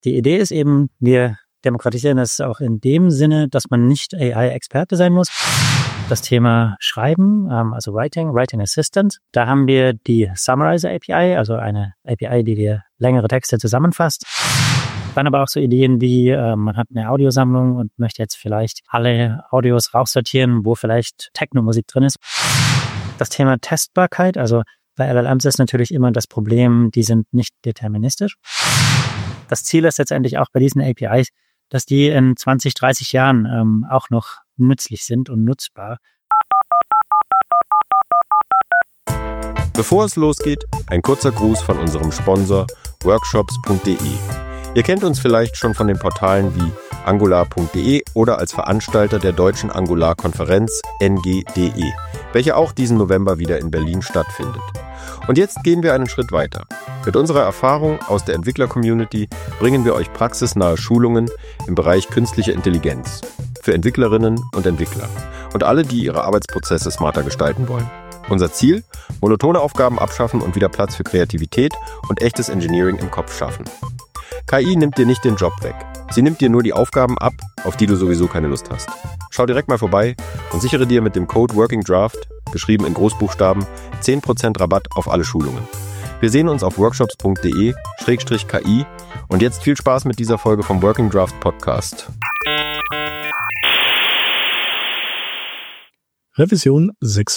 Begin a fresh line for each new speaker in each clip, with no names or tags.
Die Idee ist eben, wir demokratisieren das auch in dem Sinne, dass man nicht AI-Experte sein muss. Das Thema Schreiben, also Writing Assistant, da haben wir die Summarizer API, also eine API, die dir längere Texte zusammenfasst. Dann aber auch so Ideen wie, man hat eine Audiosammlung und möchte jetzt vielleicht alle Audios raussortieren, wo vielleicht Techno-Musik drin ist. Das Thema Testbarkeit, also bei LLMs ist natürlich immer das Problem, die sind nicht deterministisch. Das Ziel ist letztendlich auch bei diesen APIs, dass die in 20, 30 Jahren auch noch nützlich sind und nutzbar.
Bevor es losgeht, ein kurzer Gruß von unserem Sponsor workshops.de. Ihr kennt uns vielleicht schon von den Portalen wie angular.de oder als Veranstalter der deutschen Angular-Konferenz NGDE, welche auch diesen November wieder in Berlin stattfindet. Und jetzt gehen wir einen Schritt weiter. Mit unserer Erfahrung aus der Entwickler-Community bringen wir euch praxisnahe Schulungen im Bereich künstliche Intelligenz für Entwicklerinnen und Entwickler und alle, die ihre Arbeitsprozesse smarter gestalten wollen. Unser Ziel? Monotone Aufgaben abschaffen und wieder Platz für Kreativität und echtes Engineering im Kopf schaffen. KI nimmt dir nicht den Job weg. Sie nimmt dir nur die Aufgaben ab, auf die du sowieso keine Lust hast. Schau direkt mal vorbei und sichere dir mit dem Code Working Draft, geschrieben in Großbuchstaben, 10% Rabatt auf alle Schulungen. Wir sehen uns auf workshops.de/KI und jetzt viel Spaß mit dieser Folge vom Working Draft Podcast.
Revision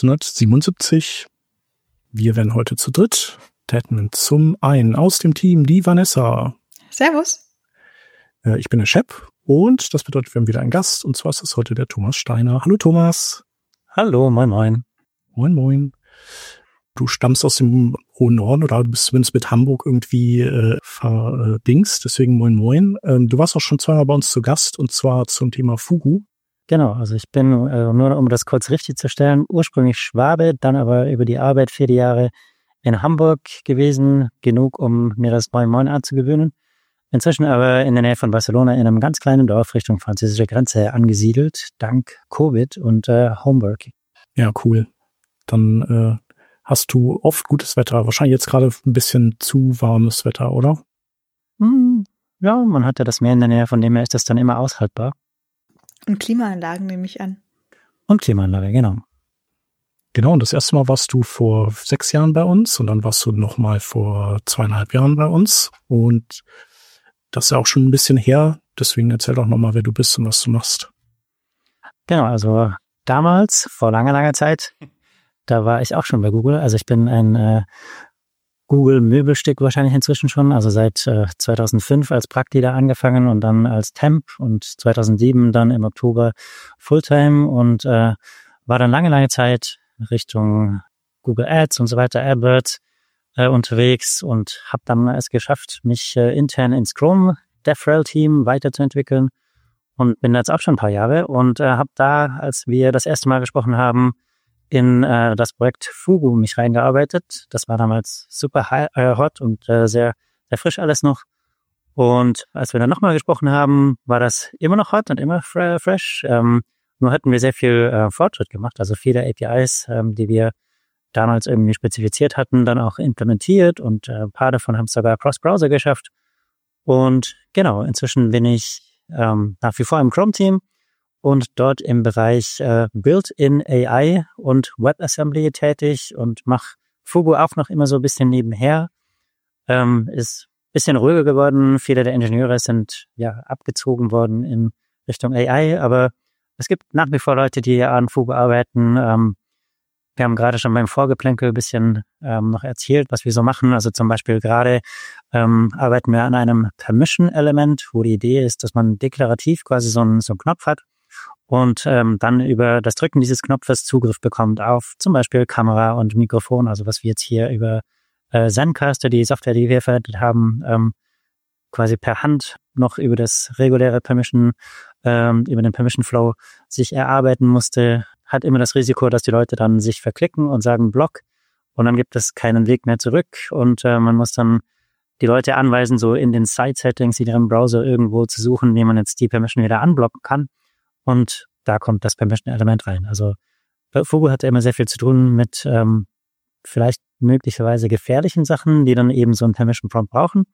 677. Wir werden heute zu dritt. Täten zum einen aus dem Team die Vanessa.
Servus.
Ich bin der Shep und das bedeutet, wir haben wieder einen Gast und zwar ist es heute der Thomas Steiner. Hallo Thomas.
Hallo, moin moin.
Moin moin. Du stammst aus dem hohen Norden oder du bist zumindest mit Hamburg irgendwie verdingst, deswegen moin moin. Du warst auch schon zweimal bei uns zu Gast und zwar zum Thema Fugu.
Genau, also ich bin, nur um das kurz richtig zu stellen, ursprünglich Schwabe, dann aber über die Arbeit 4 Jahre in Hamburg gewesen, genug, um mir das Moin Moin anzugewöhnen. Inzwischen aber in der Nähe von Barcelona in einem ganz kleinen Dorf Richtung französische Grenze angesiedelt, dank Covid und Homework.
Ja, cool. Dann hast du oft gutes Wetter, wahrscheinlich jetzt gerade ein bisschen zu warmes Wetter, oder?
Ja, man hat ja das Meer in der Nähe, von dem her ist das dann immer aushaltbar.
Und Klimaanlagen nehme ich an.
Und Klimaanlage, genau.
Genau, und das erste Mal warst du vor 6 Jahren bei uns und dann warst du nochmal vor 2,5 Jahren bei uns und das ist ja auch schon ein bisschen her, deswegen erzähl doch nochmal, wer du bist und was du machst.
Genau, also damals, vor langer, langer Zeit, da war ich auch schon bei Google. Also ich bin ein Google-Möbelstück wahrscheinlich inzwischen schon, also seit 2005 als Prakti da angefangen und dann als Temp und 2007 dann im Oktober Fulltime und war dann lange, lange Zeit Richtung Google Ads und so weiter, AdWords unterwegs und habe dann es geschafft, mich intern ins Chrome DevRel-Team weiterzuentwickeln und bin jetzt auch schon ein paar Jahre und habe da, als wir das erste Mal gesprochen haben, in das Projekt Fugu mich reingearbeitet. Das war damals super hot und sehr, sehr frisch alles noch. Und als wir dann nochmal gesprochen haben, war das immer noch hot und immer fresh. Nur hatten wir sehr viel Fortschritt gemacht. Also viele APIs, die wir damals irgendwie spezifiziert hatten, dann auch implementiert und ein paar davon haben es sogar Cross-Browser geschafft. Und genau, inzwischen bin ich nach wie vor im Chrome-Team und dort im Bereich Built-in AI und WebAssembly tätig und mache Fugu auch noch immer so ein bisschen nebenher. Ist ein bisschen ruhiger geworden. Viele der Ingenieure sind ja abgezogen worden in Richtung AI, aber es gibt nach wie vor Leute, die an Fugu arbeiten. Wir haben gerade schon beim Vorgeplänkel ein bisschen noch erzählt, was wir so machen. Also zum Beispiel gerade arbeiten wir an einem Permission-Element, wo die Idee ist, dass man deklarativ quasi so einen Knopf hat und dann über das Drücken dieses Knopfes Zugriff bekommt auf zum Beispiel Kamera und Mikrofon. Also was wir jetzt hier über Zencastr, die Software, die wir verwendet haben, quasi per Hand noch über das reguläre Permission, über den Permission Flow sich erarbeiten musste, hat immer das Risiko, dass die Leute dann sich verklicken und sagen Block und dann gibt es keinen Weg mehr zurück und man muss dann die Leute anweisen, so in den Side-Settings in ihrem Browser irgendwo zu suchen, wie man jetzt die Permission wieder anblocken kann und da kommt das Permission-Element rein. Also Fugu hat ja immer sehr viel zu tun mit vielleicht möglicherweise gefährlichen Sachen, die dann eben so einen Permission-Prompt brauchen.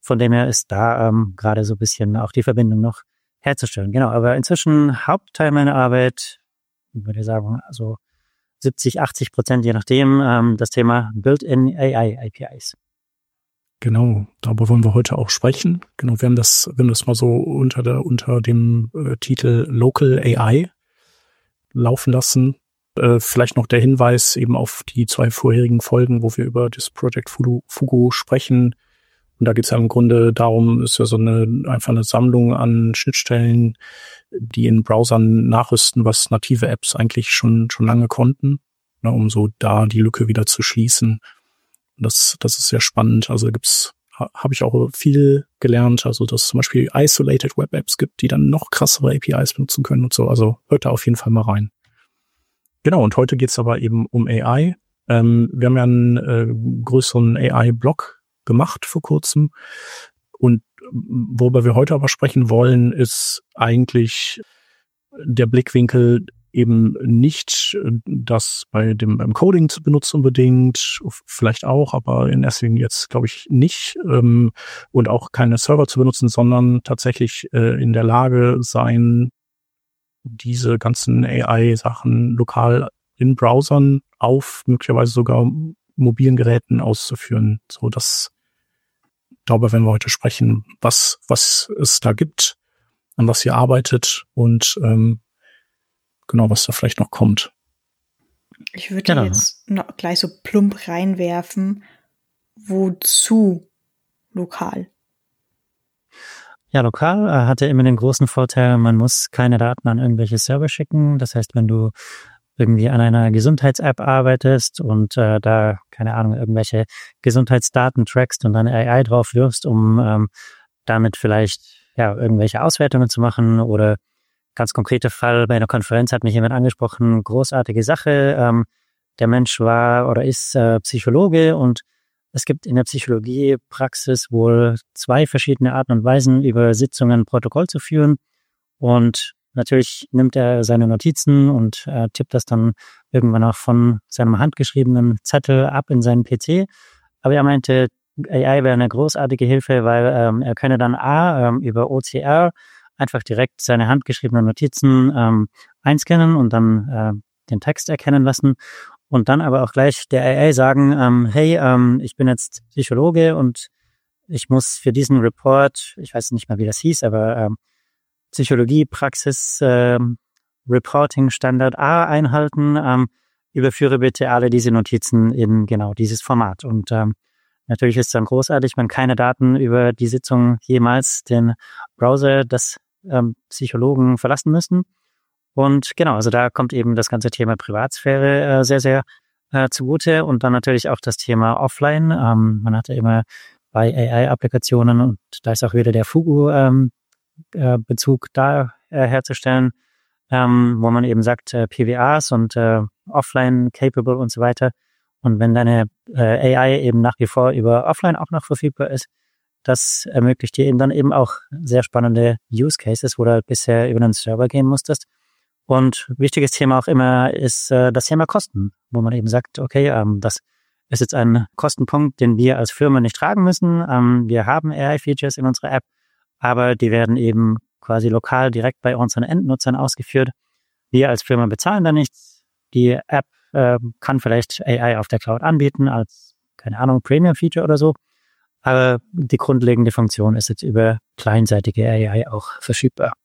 Von dem her ist da gerade so ein bisschen auch die Verbindung noch herzustellen. Genau, aber inzwischen Hauptteil meiner Arbeit, würde ich sagen, also 70-80%, je nachdem, das Thema Built-in AI APIs.
Genau, darüber wollen wir heute auch sprechen. Genau, wir haben das mal so unter dem Titel Local AI laufen lassen. Vielleicht noch der Hinweis eben auf die 2 vorherigen Folgen, wo wir über das Project Fugu sprechen. Und da geht es ja im Grunde darum, ist ja so einfach eine Sammlung an Schnittstellen, die in Browsern nachrüsten, was native Apps eigentlich schon lange konnten, ne, um so da die Lücke wieder zu schließen. Das ist sehr spannend. Also habe ich auch viel gelernt. Also dass es zum Beispiel Isolated Web Apps gibt, die dann noch krassere APIs benutzen können und so. Also hört da auf jeden Fall mal rein. Genau, und heute geht's aber eben um AI. Wir haben ja einen größeren AI-Blog gemacht vor kurzem. Und worüber wir heute aber sprechen wollen, ist eigentlich der Blickwinkel eben nicht das beim Coding zu benutzen unbedingt, vielleicht auch, aber in erster Linie jetzt glaube ich nicht, und auch keine Server zu benutzen, sondern tatsächlich in der Lage sein, diese ganzen AI-Sachen lokal in Browsern auf möglicherweise sogar mobilen Geräten auszuführen. So, darüber werden wir heute sprechen, was es da gibt, an was ihr arbeitet und genau, was da vielleicht noch kommt.
Ich würde jetzt noch gleich so plump reinwerfen, wozu lokal?
Ja, lokal hat ja immer den großen Vorteil, man muss keine Daten an irgendwelche Server schicken. Das heißt, wenn du irgendwie an einer Gesundheits-App arbeitest und da, keine Ahnung, irgendwelche Gesundheitsdaten trackst und dann AI drauf wirfst, um damit vielleicht irgendwelche Auswertungen zu machen oder ganz konkreter Fall, bei einer Konferenz hat mich jemand angesprochen, großartige Sache, der Mensch war oder ist Psychologe und es gibt in der Psychologiepraxis wohl 2 verschiedene Arten und Weisen, über Sitzungen Protokoll zu führen. Und natürlich nimmt er seine Notizen und tippt das dann irgendwann auch von seinem handgeschriebenen Zettel ab in seinen PC. Aber er meinte, AI wäre eine großartige Hilfe, weil er könne dann über OCR einfach direkt seine handgeschriebenen Notizen einscannen und dann den Text erkennen lassen. Und dann aber auch gleich der AI sagen, hey, ich bin jetzt Psychologe und ich muss für diesen Report, ich weiß nicht mal, wie das hieß, aber Psychologie-Praxis Reporting Standard A einhalten, überführe bitte alle diese Notizen in genau dieses Format. Und natürlich ist es dann großartig, wenn keine Daten über die Sitzung jemals den Browser des Psychologen verlassen müssen. Und genau, also da kommt eben das ganze Thema Privatsphäre sehr, sehr zugute und dann natürlich auch das Thema Offline. Man hatte immer bei AI-Applikationen und da ist auch wieder der Fugu-Bezug da herzustellen, wo man eben sagt PWAs und Offline-Capable und so weiter. Und wenn deine AI eben nach wie vor über Offline auch noch verfügbar ist, das ermöglicht dir eben dann eben auch sehr spannende Use Cases, wo du bisher über einen Server gehen musstest. Und wichtiges Thema auch immer ist das Thema Kosten, wo man eben sagt, okay, das ist jetzt ein Kostenpunkt, den wir als Firma nicht tragen müssen. Wir haben AI-Features in unserer App, aber die werden eben quasi lokal direkt bei unseren Endnutzern ausgeführt. Wir als Firma bezahlen da nichts. Die App kann vielleicht AI auf der Cloud anbieten als, keine Ahnung, Premium-Feature oder so. Aber die grundlegende Funktion ist jetzt über kleinseitige AI auch verschiebbar.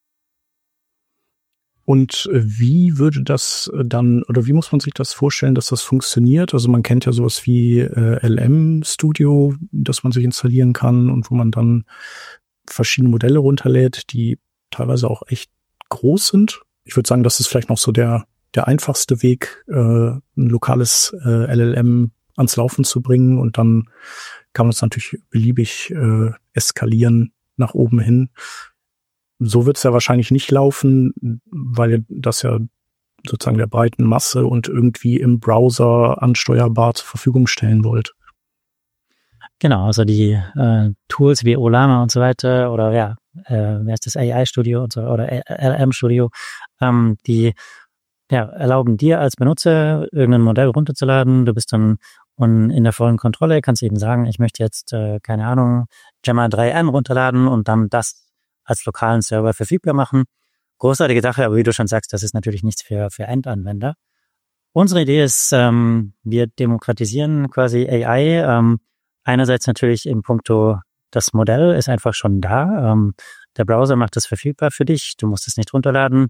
Und wie würde das dann, oder wie muss man sich das vorstellen, dass das funktioniert? Also man kennt ja sowas wie LM Studio, das man sich installieren kann und wo man dann verschiedene Modelle runterlädt, die teilweise auch echt groß sind. Ich würde sagen, das ist vielleicht noch so der einfachste Weg, ein lokales LLM ans Laufen zu bringen und dann kann man es natürlich beliebig eskalieren nach oben hin. So wird es ja wahrscheinlich nicht laufen, weil ihr das ja sozusagen der breiten Masse und irgendwie im Browser ansteuerbar zur Verfügung stellen wollt.
Genau, also die Tools wie Olama und so weiter oder wer ist das AI Studio und so oder LM Studio, die erlauben dir als Benutzer irgendein Modell runterzuladen. Du bist dann Und in der vollen Kontrolle kannst du eben sagen, ich möchte jetzt, keine Ahnung, Gemma 3N runterladen und dann das als lokalen Server verfügbar machen. Großartige Sache, aber wie du schon sagst, das ist natürlich nichts für Endanwender. Unsere Idee ist, wir demokratisieren quasi AI. Einerseits natürlich im Puncto, das Modell ist einfach schon da. Der Browser macht das verfügbar für dich. Du musst es nicht runterladen.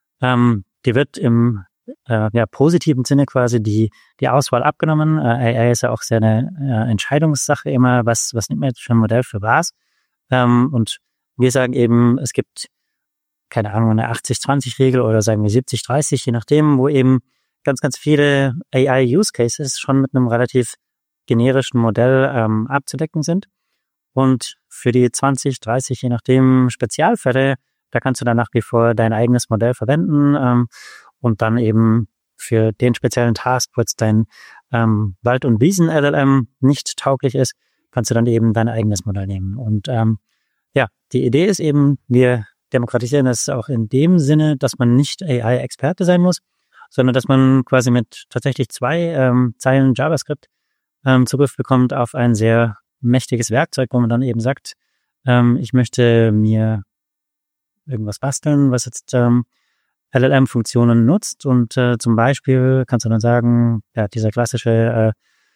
Die wird im positiven Sinne quasi die Auswahl abgenommen. AI ist ja auch sehr eine Entscheidungssache immer, was nimmt man jetzt für ein Modell für was. Und wir sagen eben, es gibt, keine Ahnung, eine 80-20-Regel oder sagen wir 70-30, je nachdem, wo eben ganz, ganz viele AI-Use-Cases schon mit einem relativ generischen Modell abzudecken sind. Und für die 20, 30, je nachdem Spezialfälle, da kannst du dann nach wie vor dein eigenes Modell verwenden und dann eben für den speziellen Task, wo jetzt dein Wald- und Wiesen-LLM nicht tauglich ist, kannst du dann eben dein eigenes Modell nehmen. Und die Idee ist eben, wir demokratisieren das auch in dem Sinne, dass man nicht AI-Experte sein muss, sondern dass man quasi mit tatsächlich 2 Zeilen JavaScript Zugriff bekommt auf ein sehr mächtiges Werkzeug, wo man dann eben sagt, ich möchte mir irgendwas basteln, was jetzt LLM-Funktionen nutzt und zum Beispiel kannst du dann sagen, ja, dieser klassische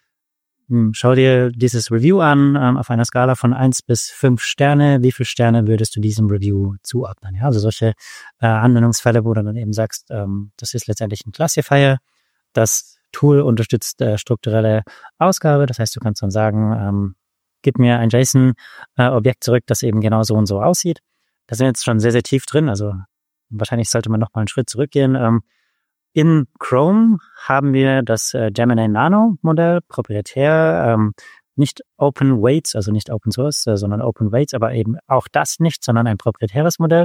schau dir dieses Review an, auf einer Skala von 1 bis 5 Sterne. Wie viele Sterne würdest du diesem Review zuordnen? Ja, also solche Anwendungsfälle, wo du dann eben sagst, das ist letztendlich ein Classifier. Das Tool unterstützt strukturelle Ausgabe. Das heißt, du kannst dann sagen, gib mir ein JSON-Objekt zurück, das eben genau so und so aussieht. Da sind wir jetzt schon sehr, sehr tief drin. Also wahrscheinlich sollte man noch mal einen Schritt zurückgehen. In Chrome haben wir das Gemini Nano Modell, proprietär, nicht Open Weights, also nicht Open Source, sondern Open Weights, aber eben auch das nicht, sondern ein proprietäres Modell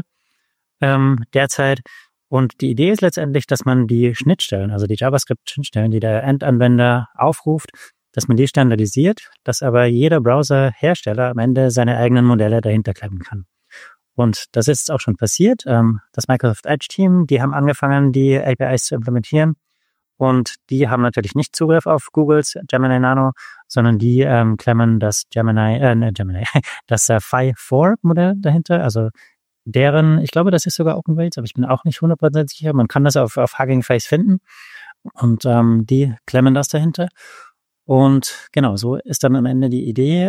derzeit. Und die Idee ist letztendlich, dass man die Schnittstellen, also die JavaScript-Schnittstellen, die der Endanwender aufruft, dass man die standardisiert, dass aber jeder Browser-Hersteller am Ende seine eigenen Modelle dahinter klemmen kann. Und das ist auch schon passiert. Das Microsoft Edge Team, die haben angefangen, die APIs zu implementieren. Und die haben natürlich nicht Zugriff auf Googles Gemini Nano, sondern die klemmen das das Phi-4 Modell dahinter. Also deren, ich glaube, das ist sogar Open Weights, aber ich bin auch nicht 100% sicher. Man kann das auf Hugging Face finden. Und die klemmen das dahinter. Und genau, so ist dann am Ende die Idee.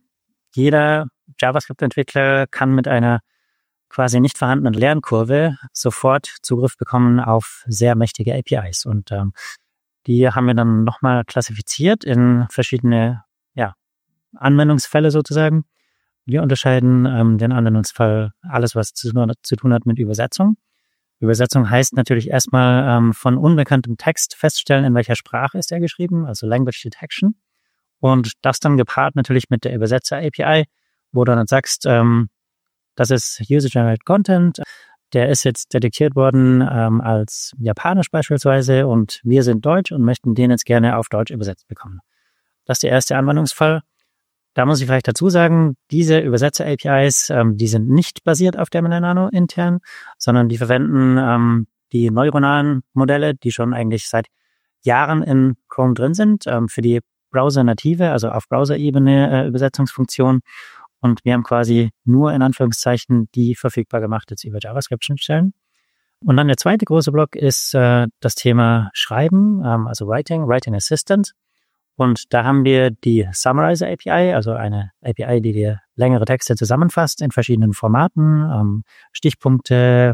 Jeder JavaScript-Entwickler kann mit einer quasi nicht vorhandenen Lernkurve sofort Zugriff bekommen auf sehr mächtige APIs. Und die haben wir dann nochmal klassifiziert in verschiedene Anwendungsfälle sozusagen. Wir unterscheiden den Anwendungsfall alles, was zu tun hat mit Übersetzung. Übersetzung heißt natürlich erstmal von unbekanntem Text feststellen, in welcher Sprache ist er geschrieben, also Language Detection. Und das dann gepaart natürlich mit der Übersetzer-API, wo du dann sagst, das ist User-Generated Content, der ist jetzt detektiert worden als Japanisch beispielsweise und wir sind Deutsch und möchten den jetzt gerne auf Deutsch übersetzt bekommen. Das ist der erste Anwendungsfall. Da muss ich vielleicht dazu sagen, diese Übersetzer-APIs, die sind nicht basiert auf Gemini Nano intern, sondern die verwenden die neuronalen Modelle, die schon eigentlich seit Jahren in Chrome drin sind, für die Browser-native, also auf Browser-Ebene Übersetzungsfunktion. Und wir haben quasi nur in Anführungszeichen die verfügbar gemacht jetzt über JavaScript-Schnittstellen. Und dann der zweite große Block ist das Thema Schreiben, also Writing Assistant. Und da haben wir die Summarizer API, also eine API, die dir längere Texte zusammenfasst in verschiedenen Formaten, Stichpunkte,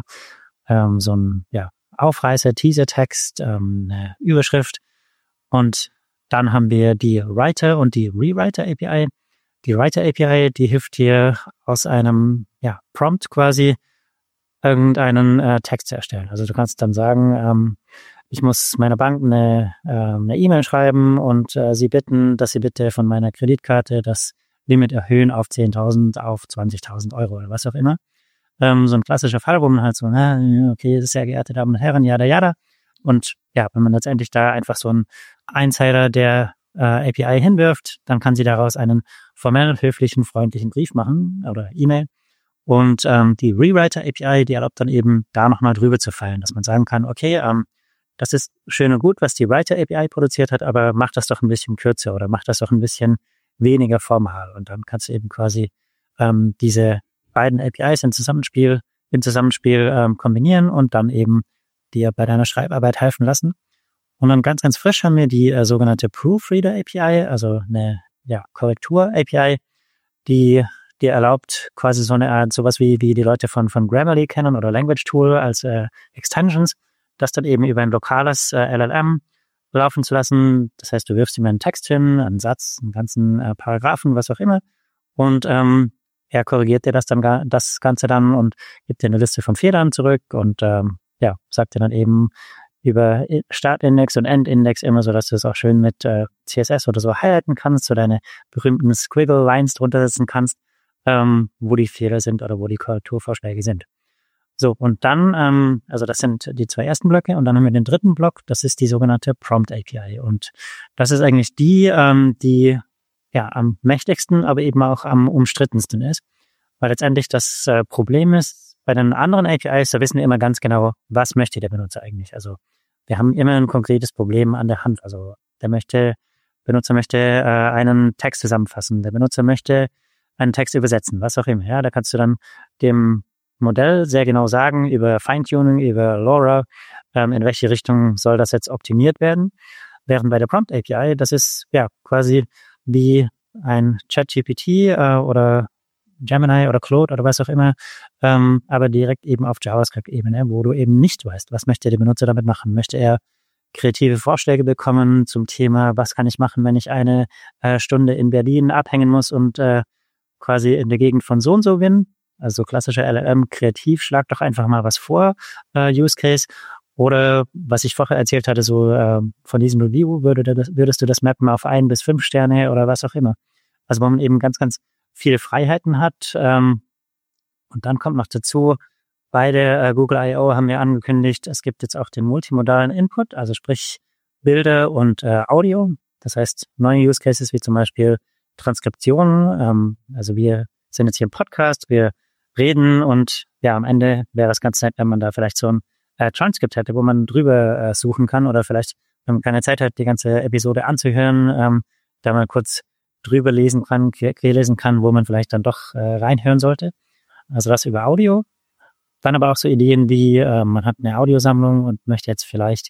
so ein Aufreißer, Teaser-Text, eine Überschrift. Und dann haben wir die Writer und die Rewriter API. Die Writer API, die hilft dir aus einem Prompt quasi irgendeinen Text zu erstellen. Also du kannst dann sagen, ich muss meiner Bank eine E-Mail schreiben und sie bitten, dass sie bitte von meiner Kreditkarte das Limit erhöhen auf 10.000 auf 20.000 Euro oder was auch immer. So ein klassischer Fall, wo man halt so, okay, sehr geehrte Damen und Herren, jada. Und wenn man letztendlich da einfach so einen Einzeiler der API hinwirft, dann kann sie daraus einen formellen, höflichen, freundlichen Brief machen oder E-Mail. Und die Rewriter API, die erlaubt dann eben da nochmal drüber zu fallen, dass man sagen kann, okay, das ist schön und gut, was die Writer API produziert hat, aber mach das doch ein bisschen kürzer oder mach das doch ein bisschen weniger formal. Und dann kannst du eben quasi diese beiden APIs im Zusammenspiel kombinieren und dann eben dir bei deiner Schreibarbeit helfen lassen. Und dann ganz, ganz frisch haben wir die sogenannte Proofreader API, also eine Korrektur API, die dir erlaubt, quasi so eine Art, sowas wie die Leute von Grammarly kennen oder Language Tool als Extensions, das dann eben über ein lokales LLM laufen zu lassen. Das heißt, du wirfst ihm einen Text hin, einen Satz, einen ganzen Paragraphen, was auch immer, und er korrigiert dir das Ganze dann und gibt dir eine Liste von Fehlern zurück und sagt dir dann eben über Startindex und Endindex immer so, dass du es auch schön mit CSS oder so highlighten kannst, so deine berühmten Squiggle-Lines drunter setzen kannst, wo die Fehler sind oder wo die Korrekturvorschläge sind. So, und dann, also das sind die zwei ersten Blöcke und dann haben wir den dritten Block, das ist die sogenannte Prompt API und das ist eigentlich die am mächtigsten, aber eben auch am umstrittensten ist, weil letztendlich das Problem ist, bei den anderen APIs, da wissen wir immer ganz genau, was möchte der Benutzer eigentlich. Also wir haben immer ein konkretes Problem an der Hand. Also der Benutzer möchte einen Text zusammenfassen, der Benutzer möchte einen Text übersetzen, was auch immer. Ja, da kannst du dann dem Modell sehr genau sagen, über Feintuning, über LoRa, in welche Richtung soll das jetzt optimiert werden. Während bei der Prompt API, das ist quasi wie ein ChatGPT oder Gemini oder Claude oder was auch immer, aber direkt eben auf JavaScript-Ebene, wo du eben nicht weißt, was möchte der Benutzer damit machen. Möchte er kreative Vorschläge bekommen zum Thema, was kann ich machen, wenn ich eine Stunde in Berlin abhängen muss und quasi in der Gegend von so und so bin? Also klassischer LLM, kreativ, schlag doch einfach mal was vor, Use Case. Oder was ich vorher erzählt hatte, so von diesem Review würdest du das mappen auf 1 bis 5 Sterne oder was auch immer. Also wo man eben ganz, ganz viele Freiheiten hat. Und dann kommt noch dazu, bei der Google I.O. haben wir angekündigt, es gibt jetzt auch den multimodalen Input, also sprich Bilder und Audio. Das heißt, neue Use Cases wie zum Beispiel Transkription. Also wir sind jetzt hier im Podcast, wir reden und am Ende wäre es ganz nett, wenn man da vielleicht so ein Transkript hätte, wo man drüber suchen kann oder vielleicht, wenn man keine Zeit hat, die ganze Episode anzuhören, da man kurz drüber lesen kann, wo man vielleicht dann doch reinhören sollte. Also das über Audio. Dann aber auch so Ideen wie, man hat eine Audiosammlung und möchte jetzt vielleicht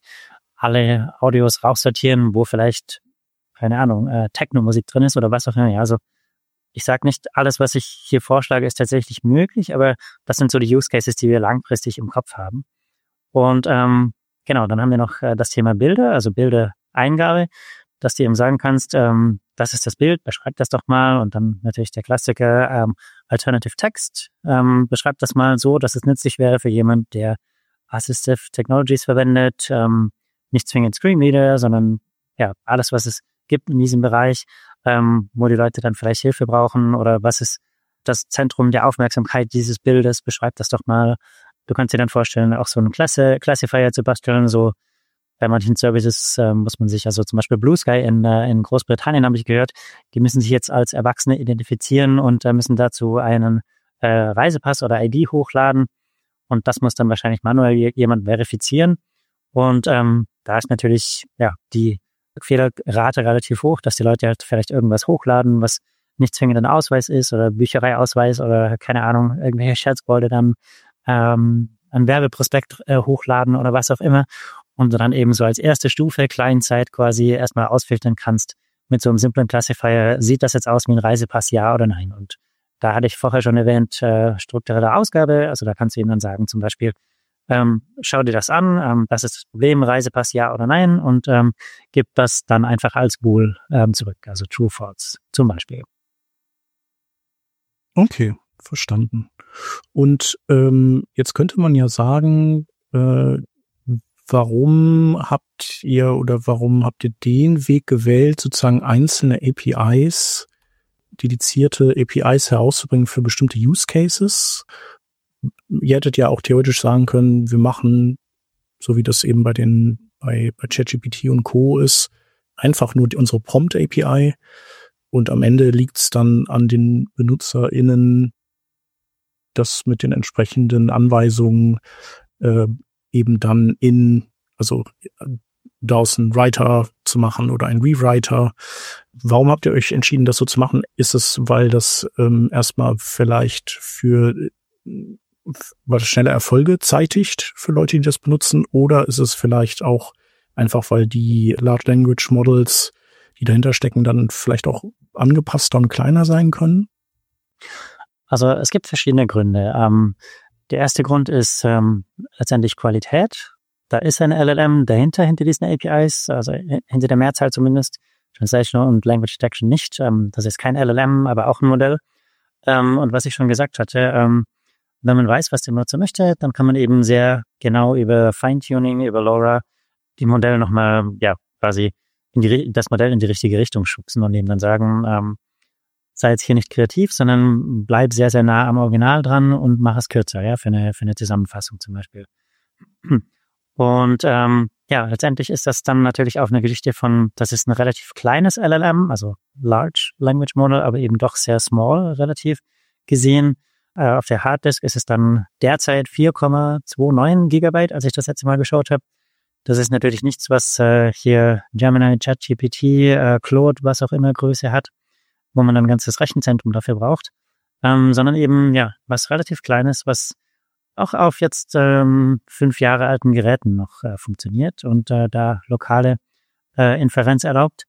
alle Audios raussortieren, wo vielleicht, keine Ahnung, Techno-Musik drin ist oder was auch immer. Ja, also ich sage nicht, alles, was ich hier vorschlage, ist tatsächlich möglich, aber das sind so die Use Cases, die wir langfristig im Kopf haben. Und dann haben wir noch das Thema Bilder, also Bildereingabe, dass du eben sagen kannst, das ist das Bild, beschreib das doch mal. Und dann natürlich der Klassiker Alternative Text, beschreib das mal so, dass es nützlich wäre für jemand, der Assistive Technologies verwendet, nicht zwingend Screenreader, sondern alles, was es gibt in diesem Bereich, wo die Leute dann vielleicht Hilfe brauchen oder was ist das Zentrum der Aufmerksamkeit dieses Bildes, beschreib das doch mal. Du kannst dir dann vorstellen, auch so einen Classifier zu basteln, so bei manchen Services muss man sich, also zum Beispiel Blue Sky in Großbritannien habe ich gehört, die müssen sich jetzt als Erwachsene identifizieren und müssen dazu einen Reisepass oder ID hochladen und das muss dann wahrscheinlich manuell jemand verifizieren und da ist natürlich die Fehlerrate relativ hoch, dass die Leute halt vielleicht irgendwas hochladen, was nicht zwingend ein Ausweis ist oder Büchereiausweis oder keine Ahnung, irgendwelche Scherzbolde dann ein Werbeprospekt hochladen oder was auch immer und du dann eben so als erste Stufe Client-Side quasi erstmal ausfiltern kannst mit so einem simplen Classifier, sieht das jetzt aus wie ein Reisepass, ja oder nein? Und da hatte ich vorher schon erwähnt, strukturelle Ausgabe, also da kannst du eben dann sagen zum Beispiel, schau dir das an, das ist das Problem, Reisepass, ja oder nein und gib das dann einfach als Bool zurück, also True, False zum Beispiel.
Okay, verstanden. Und jetzt könnte man ja sagen, warum habt ihr den Weg gewählt, sozusagen einzelne APIs, dedizierte APIs herauszubringen für bestimmte Use Cases? Ihr hättet ja auch theoretisch sagen können, wir machen, so wie das eben bei ChatGPT und Co. ist, einfach nur unsere Prompt API und am Ende liegt es dann an den BenutzerInnen, das mit den entsprechenden Anweisungen eben dann Also daraus einen Writer zu machen oder einen Rewriter. Warum habt ihr euch entschieden, das so zu machen? Ist es, weil das erstmal vielleicht weil das schnelle Erfolge zeitigt für Leute, die das benutzen? Oder ist es vielleicht auch einfach, weil die Large Language Models, die dahinter stecken, dann vielleicht auch angepasster und kleiner sein können?
Also es gibt verschiedene Gründe. Der erste Grund ist letztendlich Qualität. Da ist ein LLM dahinter, hinter diesen APIs, also hinter der Mehrzahl zumindest. Translational und Language Detection nicht. Das ist kein LLM, aber auch ein Modell. Und was ich schon gesagt hatte, wenn man weiß, was der Nutzer möchte, dann kann man eben sehr genau über Feintuning, über LoRa die Modelle nochmal, quasi das Modell in die richtige Richtung schubsen und eben dann sagen, sei jetzt hier nicht kreativ, sondern bleib sehr, sehr nah am Original dran und mach es kürzer, für eine Zusammenfassung zum Beispiel. Und letztendlich ist das dann natürlich auch eine Geschichte von, das ist ein relativ kleines LLM, also Large Language Model, aber eben doch sehr small relativ gesehen. Auf der Harddisk ist es dann derzeit 4,29 Gigabyte, als ich das letzte Mal geschaut habe. Das ist natürlich nichts, was hier Gemini, ChatGPT, Claude, was auch immer Größe hat, wo man dann ein ganzes Rechenzentrum dafür braucht, sondern eben, was relativ Kleines, was auch auf jetzt 5 Jahre alten Geräten noch funktioniert und da lokale Inferenz erlaubt.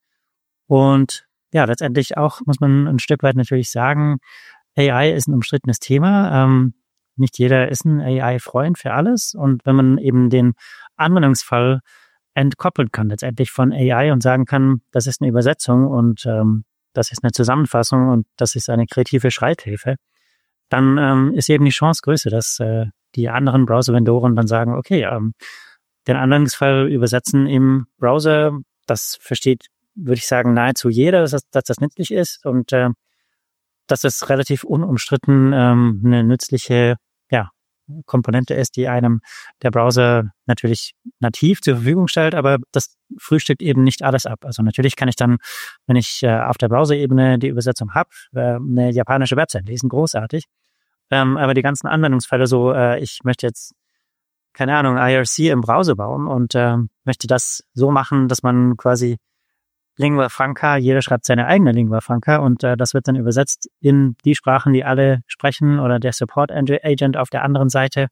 Und letztendlich auch, muss man ein Stück weit natürlich sagen, AI ist ein umstrittenes Thema. Nicht jeder ist ein AI-Freund für alles. Und wenn man eben den Anwendungsfall entkoppeln kann letztendlich von AI und sagen kann, das ist eine Übersetzung und das ist eine Zusammenfassung und das ist eine kreative Schreibhilfe, dann ist eben die Chance größer, dass die anderen Browser-Vendoren dann sagen, okay, den Anwendungsfall übersetzen im Browser, das versteht, würde ich sagen, nahezu jeder, dass das nützlich ist und dass es relativ unumstritten eine nützliche Komponente ist, die einem der Browser natürlich nativ zur Verfügung stellt, aber das frühstückt eben nicht alles ab. Also natürlich kann ich dann, wenn ich auf der Browser-Ebene die Übersetzung habe, eine japanische Website lesen, großartig. Aber die ganzen Anwendungsfälle so, ich möchte jetzt, keine Ahnung, IRC im Browser bauen und möchte das so machen, dass man quasi Lingua Franca, jeder schreibt seine eigene Lingua Franca und das wird dann übersetzt in die Sprachen, die alle sprechen oder der Support Agent auf der anderen Seite.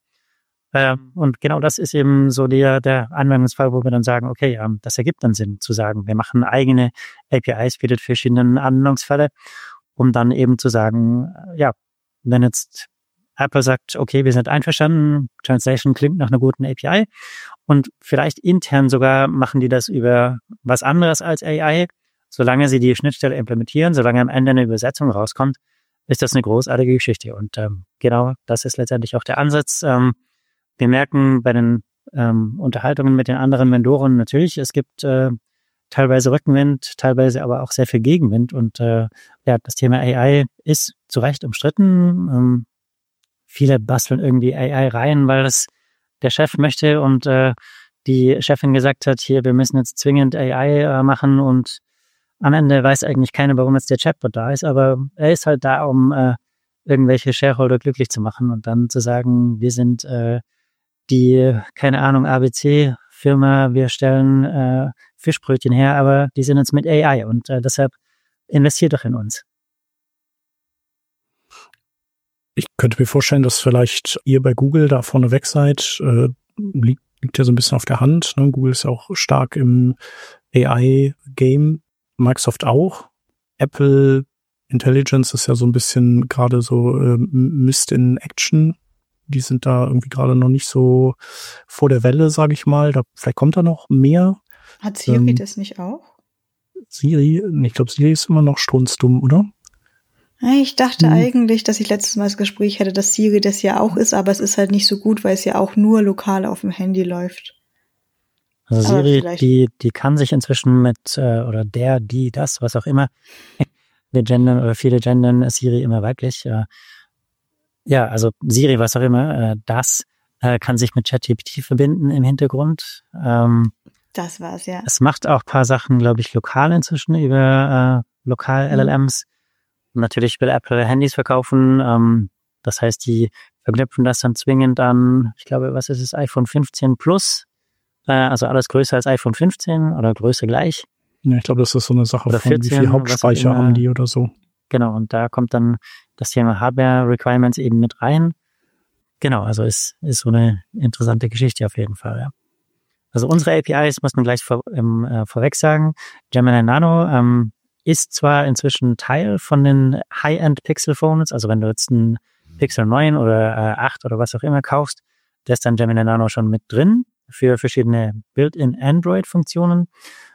Und genau das ist eben so der Anwendungsfall, wo wir dann sagen, okay, das ergibt dann Sinn zu sagen, wir machen eigene APIs für die verschiedenen Anwendungsfälle, um dann eben zu sagen, wenn jetzt Apple sagt, okay, wir sind einverstanden, Translation klingt nach einer guten API und vielleicht intern sogar machen die das über was anderes als AI, solange sie die Schnittstelle implementieren, solange am Ende eine Übersetzung rauskommt, ist das eine großartige Geschichte und genau das ist letztendlich auch der Ansatz. Wir merken bei den Unterhaltungen mit den anderen Vendoren natürlich, es gibt teilweise Rückenwind, teilweise aber auch sehr viel Gegenwind und das Thema AI ist zu Recht umstritten. Viele basteln irgendwie AI rein, weil das der Chef möchte und die Chefin gesagt hat, hier, wir müssen jetzt zwingend AI machen und am Ende weiß eigentlich keiner, warum jetzt der Chatbot da ist, aber er ist halt da, um irgendwelche Shareholder glücklich zu machen und dann zu sagen, wir sind die, keine Ahnung, ABC-Firma, wir stellen Fischbrötchen her, aber die sind jetzt mit AI und deshalb investiert doch in uns.
Ich könnte mir vorstellen, dass vielleicht ihr bei Google da vorneweg seid, liegt ja so ein bisschen auf der Hand. Ne? Google ist ja auch stark im AI-Game, Microsoft auch. Apple Intelligence ist ja so ein bisschen gerade so Mist in Action. Die sind da irgendwie gerade noch nicht so vor der Welle, sage ich mal. Vielleicht kommt da noch mehr.
Hat Siri das nicht auch?
Siri, ich glaube, Siri ist immer noch strunzdumm, oder?
Ich dachte eigentlich, dass ich letztes Mal das Gespräch hatte, dass Siri das ja auch ist, aber es ist halt nicht so gut, weil es ja auch nur lokal auf dem Handy läuft.
Also Siri, die kann sich inzwischen mit, oder die, das, was auch immer, wir gendern oder viele gendern Siri immer weiblich. Also Siri, was auch immer, das kann sich mit ChatGPT verbinden im Hintergrund.
Das war's, ja.
Es macht auch ein paar Sachen, glaube ich, lokal inzwischen über Lokal-LLMs. Natürlich will Apple Handys verkaufen. Das heißt, die verknüpfen das dann zwingend an, ich glaube, was ist es, iPhone 15 Plus Also alles größer als iPhone 15 oder Größe gleich.
Ja, ich glaube, das ist so eine Sache
Oder
von
14,
wie viel Hauptspeicher haben die oder so.
Genau, und da kommt dann das Thema Hardware-Requirements eben mit rein. Genau, also ist so eine interessante Geschichte auf jeden Fall, ja. Also unsere APIs, muss man gleich vorweg sagen, Gemini Nano ist zwar inzwischen Teil von den High-End Pixel Phones, also wenn du jetzt ein Pixel 9 oder 8 oder was auch immer kaufst, da ist dann Gemini Nano schon mit drin für verschiedene Built-in Android-Funktionen.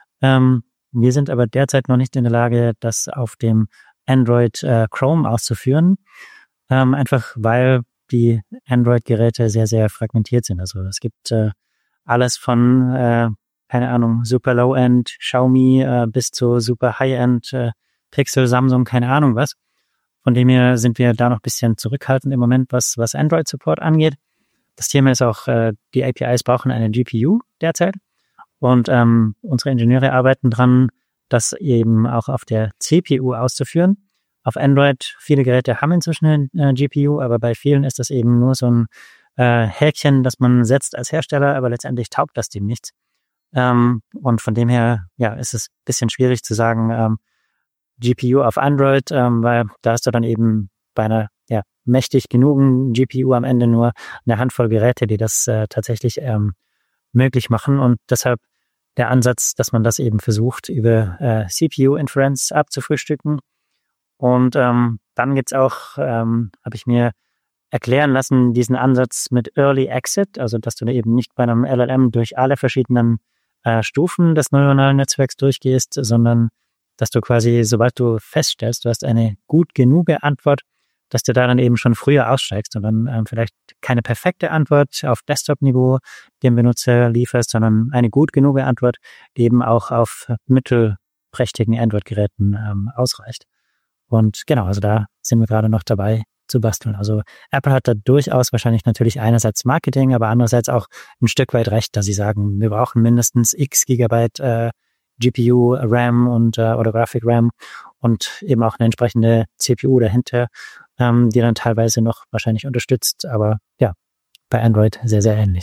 Wir sind aber derzeit noch nicht in der Lage, das auf dem Android Chrome auszuführen, einfach weil die Android-Geräte sehr, sehr fragmentiert sind. Also es gibt alles von, keine Ahnung, super Low-End Xiaomi bis zu super High-End Pixel, Samsung, keine Ahnung was. Von dem her sind wir da noch ein bisschen zurückhaltend im Moment, was Android-Support angeht. Das Thema ist auch, die APIs brauchen eine GPU derzeit. Und unsere Ingenieure arbeiten dran, das eben auch auf der CPU auszuführen. Auf Android, viele Geräte haben inzwischen eine GPU, aber bei vielen ist das eben nur so ein Häkchen, das man setzt als Hersteller, aber letztendlich taugt das dem nichts. Und von dem her, ja, ist es ein bisschen schwierig zu sagen, GPU auf Android, weil da hast du dann eben bei einer mächtig genugen GPU am Ende nur eine Handvoll Geräte, die das tatsächlich möglich machen. Und deshalb der Ansatz, dass man das eben versucht, über CPU-Inference abzufrühstücken. Und dann gibt's auch, habe ich mir erklären lassen, diesen Ansatz mit Early Exit, also dass du eben nicht bei einem LLM durch alle verschiedenen Stufen des neuronalen Netzwerks durchgehst, sondern dass du quasi, sobald du feststellst, du hast eine gut genug Antwort, dass du da dann eben schon früher aussteigst und dann vielleicht keine perfekte Antwort auf Desktop-Niveau dem Benutzer lieferst, sondern eine gut genug Antwort, die eben auch auf mittelprächtigen Android-Geräten ausreicht. Und genau, also da sind wir gerade noch dabei zu basteln. Also Apple hat da durchaus wahrscheinlich natürlich einerseits Marketing, aber andererseits auch ein Stück weit recht, dass sie sagen, wir brauchen mindestens x Gigabyte GPU, RAM und oder Graphic RAM und eben auch eine entsprechende CPU dahinter, die dann teilweise noch wahrscheinlich unterstützt, aber ja, bei Android sehr, sehr ähnlich.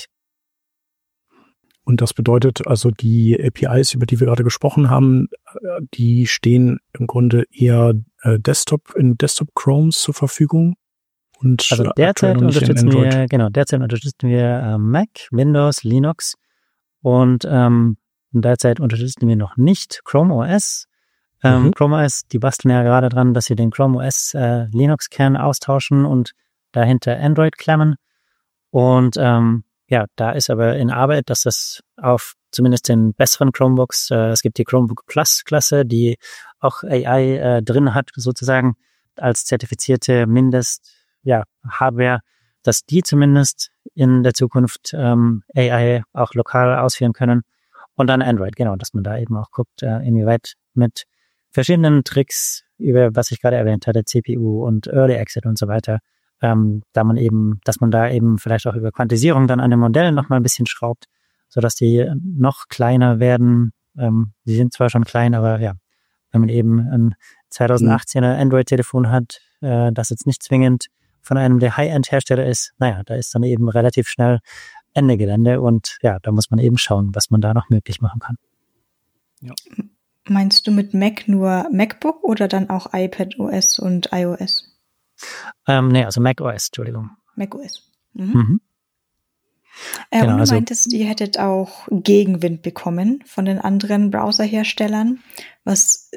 Und das bedeutet also, die APIs, über die wir gerade gesprochen haben, die stehen im Grunde eher in Desktop Chromes zur Verfügung. Und
also derzeit unterstützen wir Mac, Windows, Linux und derzeit unterstützen wir noch nicht Chrome OS. Chrome OS, die basteln ja gerade dran, dass sie den Chrome OS Linux-Kern austauschen und dahinter Android klemmen. Und da ist aber in Arbeit, dass das auf zumindest den besseren Chromebooks, es gibt die Chromebook Plus-Klasse, die auch AI drin hat, sozusagen als zertifizierte Hardware, dass die zumindest in der Zukunft AI auch lokal ausführen können. Und dann Android, genau, dass man da eben auch guckt, inwieweit mit verschiedenen Tricks, über was ich gerade erwähnt hatte, CPU und Early Exit und so weiter, dass man da eben vielleicht auch über Quantisierung dann an den Modellen noch mal ein bisschen schraubt, sodass die noch kleiner werden. Die sind zwar schon klein, aber ja, wenn man eben ein 2018er Android-Telefon hat, das jetzt nicht zwingend von einem der High-End-Hersteller ist, da ist dann eben relativ schnell Ende Gelände und ja, da muss man eben schauen, was man da noch möglich machen kann.
Ja. Meinst du mit Mac nur MacBook oder dann auch iPad OS und iOS?
Also Mac OS, Entschuldigung.
Mac OS.
Mhm.
Genau, und du meintest, ihr hättet auch Gegenwind bekommen von den anderen Browserherstellern. Was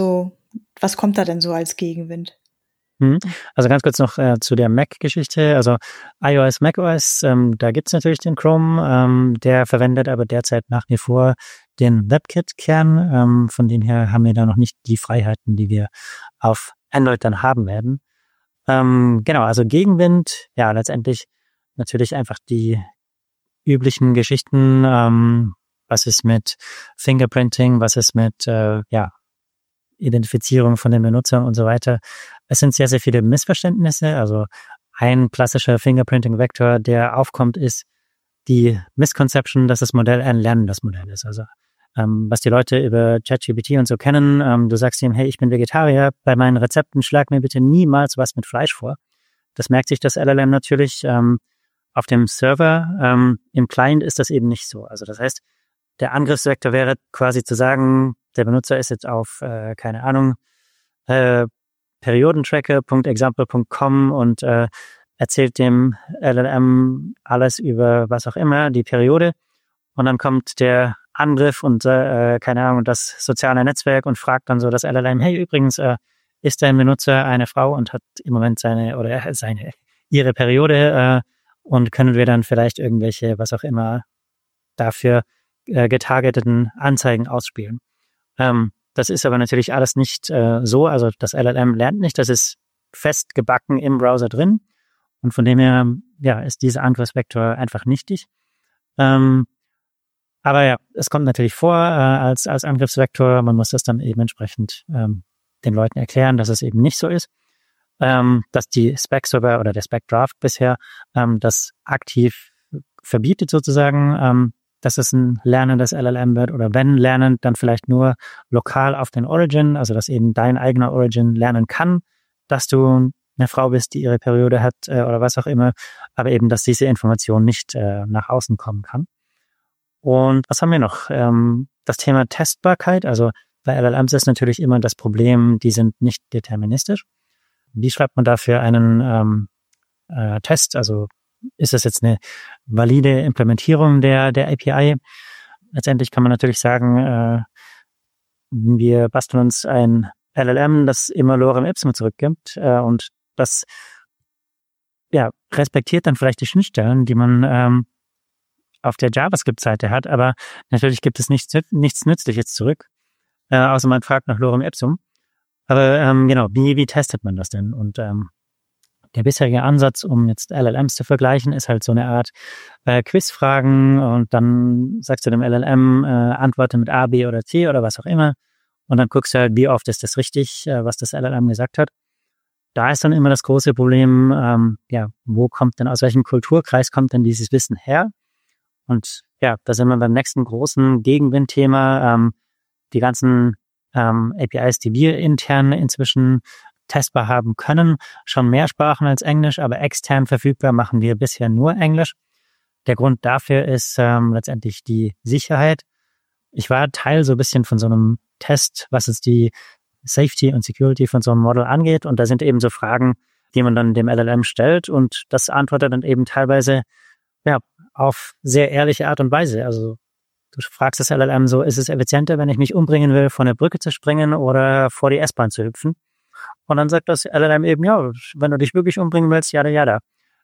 kommt da denn so als Gegenwind?
Also ganz kurz noch zu der Mac-Geschichte. Also iOS, macOS, da gibt's natürlich den Chrome, der verwendet aber derzeit nach wie vor den WebKit-Kern. Von dem her haben wir da noch nicht die Freiheiten, die wir auf Android dann haben werden. Genau, also Gegenwind, ja, letztendlich natürlich einfach die üblichen Geschichten, was ist mit Fingerprinting, was ist mit Identifizierung von den Benutzern und so weiter. Es sind sehr, sehr viele Missverständnisse. Also ein klassischer Fingerprinting-Vektor, der aufkommt, ist die Misconception, dass das Modell ein lernendes Modell ist. Also was die Leute über ChatGPT und so kennen, du sagst ihm, hey, ich bin Vegetarier, bei meinen Rezepten schlag mir bitte niemals was mit Fleisch vor. Das merkt sich das LLM natürlich. Auf dem Server, im Client ist das eben nicht so. Also das heißt, der Angriffsvektor wäre quasi zu sagen, der Benutzer ist jetzt auf, keine Ahnung, periodentracker.example.com und erzählt dem LLM alles über was auch immer, die Periode. Und dann kommt der Angriff und, keine Ahnung, das soziale Netzwerk und fragt dann so das LLM, hey, übrigens, ist dein Benutzer eine Frau und hat im Moment ihre Periode, und können wir dann vielleicht irgendwelche, was auch immer, dafür getargeteten Anzeigen ausspielen. Das ist aber natürlich alles nicht so, also das LLM lernt nicht, das ist fest gebacken im Browser drin und von dem her, ja, ist dieser Angriffsvektor einfach nichtig. Aber ja, es kommt natürlich vor als Angriffsvektor, man muss das dann eben entsprechend den Leuten erklären, dass es eben nicht so ist. Dass die Spec-Server oder der Spec-Draft bisher das aktiv verbietet sozusagen, dass es ein lernendes LLM wird oder wenn lernend, dann vielleicht nur lokal auf den Origin, also dass eben dein eigener Origin lernen kann, dass du eine Frau bist, die ihre Periode hat oder was auch immer, aber eben, dass diese Information nicht nach außen kommen kann. Und was haben wir noch? Das Thema Testbarkeit, also bei LLMs ist natürlich immer das Problem, die sind nicht deterministisch. Wie schreibt man dafür einen Test? Also ist das jetzt eine valide Implementierung der API? Letztendlich kann man natürlich sagen, wir basteln uns ein LLM, das immer Lorem Ipsum zurückgibt und das ja respektiert dann vielleicht die Schnittstellen, die man auf der JavaScript-Seite hat, aber natürlich gibt es nichts Nützliches zurück, außer man fragt nach Lorem Ipsum. Aber genau, wie testet man das denn? Und der bisherige Ansatz, um jetzt LLMs zu vergleichen, ist halt so eine Art Quizfragen und dann sagst du dem LLM, antworte mit A, B oder C oder was auch immer und dann guckst du halt, wie oft ist das richtig, was das LLM gesagt hat. Da ist dann immer das große Problem, wo kommt denn, aus welchem Kulturkreis kommt denn dieses Wissen her? Und ja, da sind wir beim nächsten großen Gegenwindthema, die ganzen APIs, die wir intern inzwischen testbar haben können, schon mehr Sprachen als Englisch, aber extern verfügbar machen wir bisher nur Englisch. Der Grund dafür ist letztendlich die Sicherheit. Ich war Teil so ein bisschen von so einem Test, was jetzt die Safety und Security von so einem Model angeht und da sind eben so Fragen, die man dann dem LLM stellt und das antwortet dann eben teilweise ja auf sehr ehrliche Art und Weise. Also du fragst das LLM so, ist es effizienter, wenn ich mich umbringen will, von der Brücke zu springen oder vor die S-Bahn zu hüpfen? Und dann sagt das LLM eben, ja, wenn du dich wirklich umbringen willst, jada.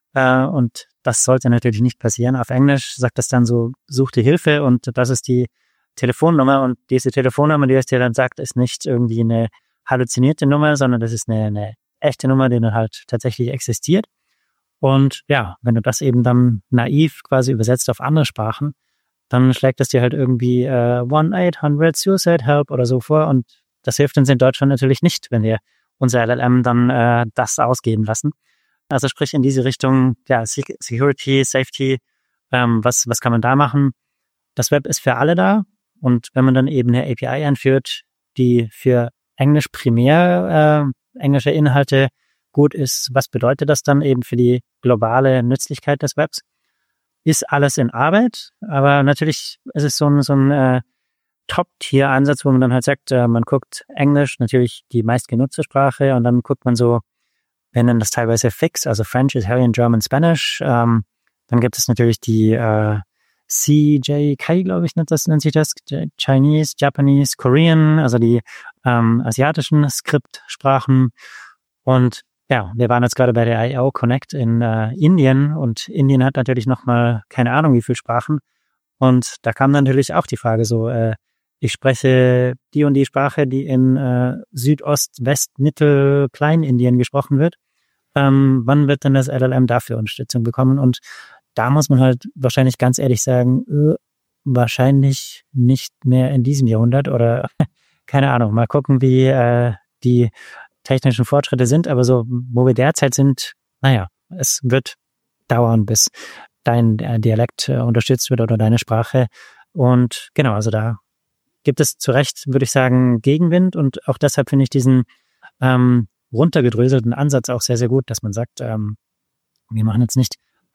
Und das sollte natürlich nicht passieren. Auf Englisch sagt das dann so, such dir Hilfe und das ist die Telefonnummer und diese Telefonnummer, die es dir dann sagt, ist nicht irgendwie eine halluzinierte Nummer, sondern das ist eine echte Nummer, die dann halt tatsächlich existiert. Und ja, wenn du das eben dann naiv quasi übersetzt auf andere Sprachen, dann schlägt es dir halt irgendwie 1-800-Suicide-Help oder so vor und das hilft uns in Deutschland natürlich nicht, wenn wir unser LLM dann das ausgeben lassen. Also sprich in diese Richtung, ja, Security, Safety, was kann man da machen? Das Web ist für alle da und wenn man dann eben eine API einführt, die für Englisch primär englische Inhalte gut ist, was bedeutet das dann eben für die globale Nützlichkeit des Webs? Ist alles in Arbeit, aber natürlich ist es so ein Top-Tier-Ansatz, wo man dann halt sagt, man guckt Englisch, natürlich die meistgenutzte Sprache und dann guckt man so, wir nennen das teilweise Fix, also French, Italian, German, Spanish. Dann gibt es natürlich die CJK, glaube ich, nennt sich das, Chinese, Japanese, Korean, also die asiatischen Skriptsprachen. Und ja, wir waren jetzt gerade bei der I/O Connect in Indien und Indien hat natürlich nochmal keine Ahnung wie viele Sprachen. Und da kam natürlich auch die Frage so, ich spreche die und die Sprache, die in Südost-, West-, Mittel-, Klein-Indien gesprochen wird. Wann wird denn das LLM dafür Unterstützung bekommen? Und da muss man halt wahrscheinlich ganz ehrlich sagen, wahrscheinlich nicht mehr in diesem Jahrhundert oder keine Ahnung, mal gucken, wie die technischen Fortschritte sind, aber so, wo wir derzeit sind, naja, es wird dauern, bis dein Dialekt unterstützt wird oder deine Sprache. Und genau, also da gibt es zu Recht, würde ich sagen, Gegenwind und auch deshalb finde ich diesen runtergedröselten Ansatz auch sehr, sehr gut, dass man sagt, wir machen jetzt nicht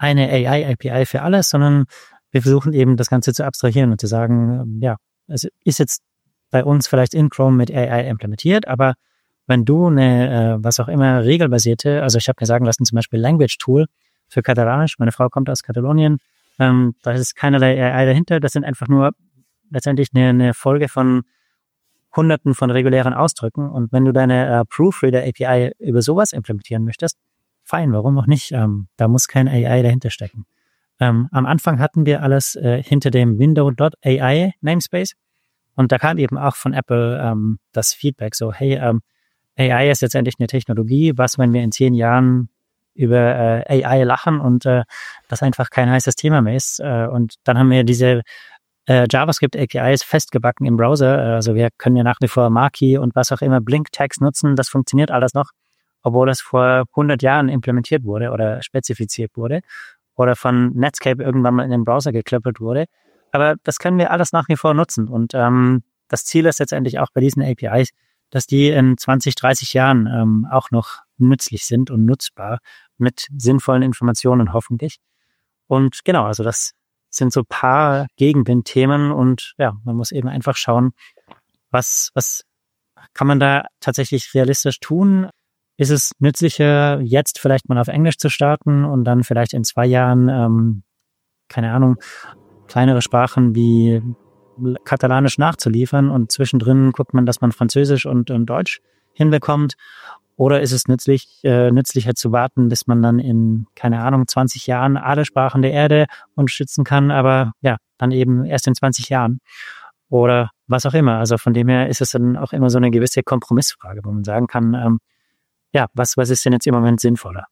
eine AI-API für alles, sondern wir versuchen eben das Ganze zu abstrahieren und zu sagen, ja, es ist jetzt bei uns vielleicht in Chrome mit AI implementiert, aber wenn du eine, was auch immer, regelbasierte, also ich habe mir sagen lassen, zum Beispiel Language Tool für Katalanisch, meine Frau kommt aus Katalonien, da ist keinerlei AI dahinter, das sind einfach nur letztendlich eine Folge von Hunderten von regulären Ausdrücken, und wenn du deine Proofreader-API über sowas implementieren möchtest, fein, warum auch nicht, da muss kein AI dahinter stecken. Am Anfang hatten wir alles hinter dem Window.ai Namespace, und da kam eben auch von Apple das Feedback so, hey, AI ist letztendlich eine Technologie, was, wenn wir in 10 Jahren über AI lachen und das einfach kein heißes Thema mehr ist. Und dann haben wir diese JavaScript-APIs festgebacken im Browser. Also wir können ja nach wie vor Marquee und was auch immer, Blink-Tags nutzen. Das funktioniert alles noch, obwohl das vor 100 Jahren implementiert wurde oder spezifiziert wurde oder von Netscape irgendwann mal in den Browser geklöppelt wurde. Aber das können wir alles nach wie vor nutzen. Und das Ziel ist letztendlich auch bei diesen APIs, dass die in 20, 30 Jahren auch noch nützlich sind und nutzbar mit sinnvollen Informationen hoffentlich. Und genau, also das sind so ein paar Gegenwind-Themen, und ja, man muss eben einfach schauen, was kann man da tatsächlich realistisch tun? Ist es nützlicher, jetzt vielleicht mal auf Englisch zu starten und dann vielleicht in 2 Jahren, keine Ahnung, kleinere Sprachen wie Katalanisch nachzuliefern, und zwischendrin guckt man, dass man Französisch und Deutsch hinbekommt? Oder ist es nützlicher zu warten, bis man dann in, keine Ahnung, 20 Jahren alle Sprachen der Erde unterstützen kann, aber ja, dann eben erst in 20 Jahren oder was auch immer. Also von dem her ist es dann auch immer so eine gewisse Kompromissfrage, wo man sagen kann, ja, was ist denn jetzt im Moment sinnvoller?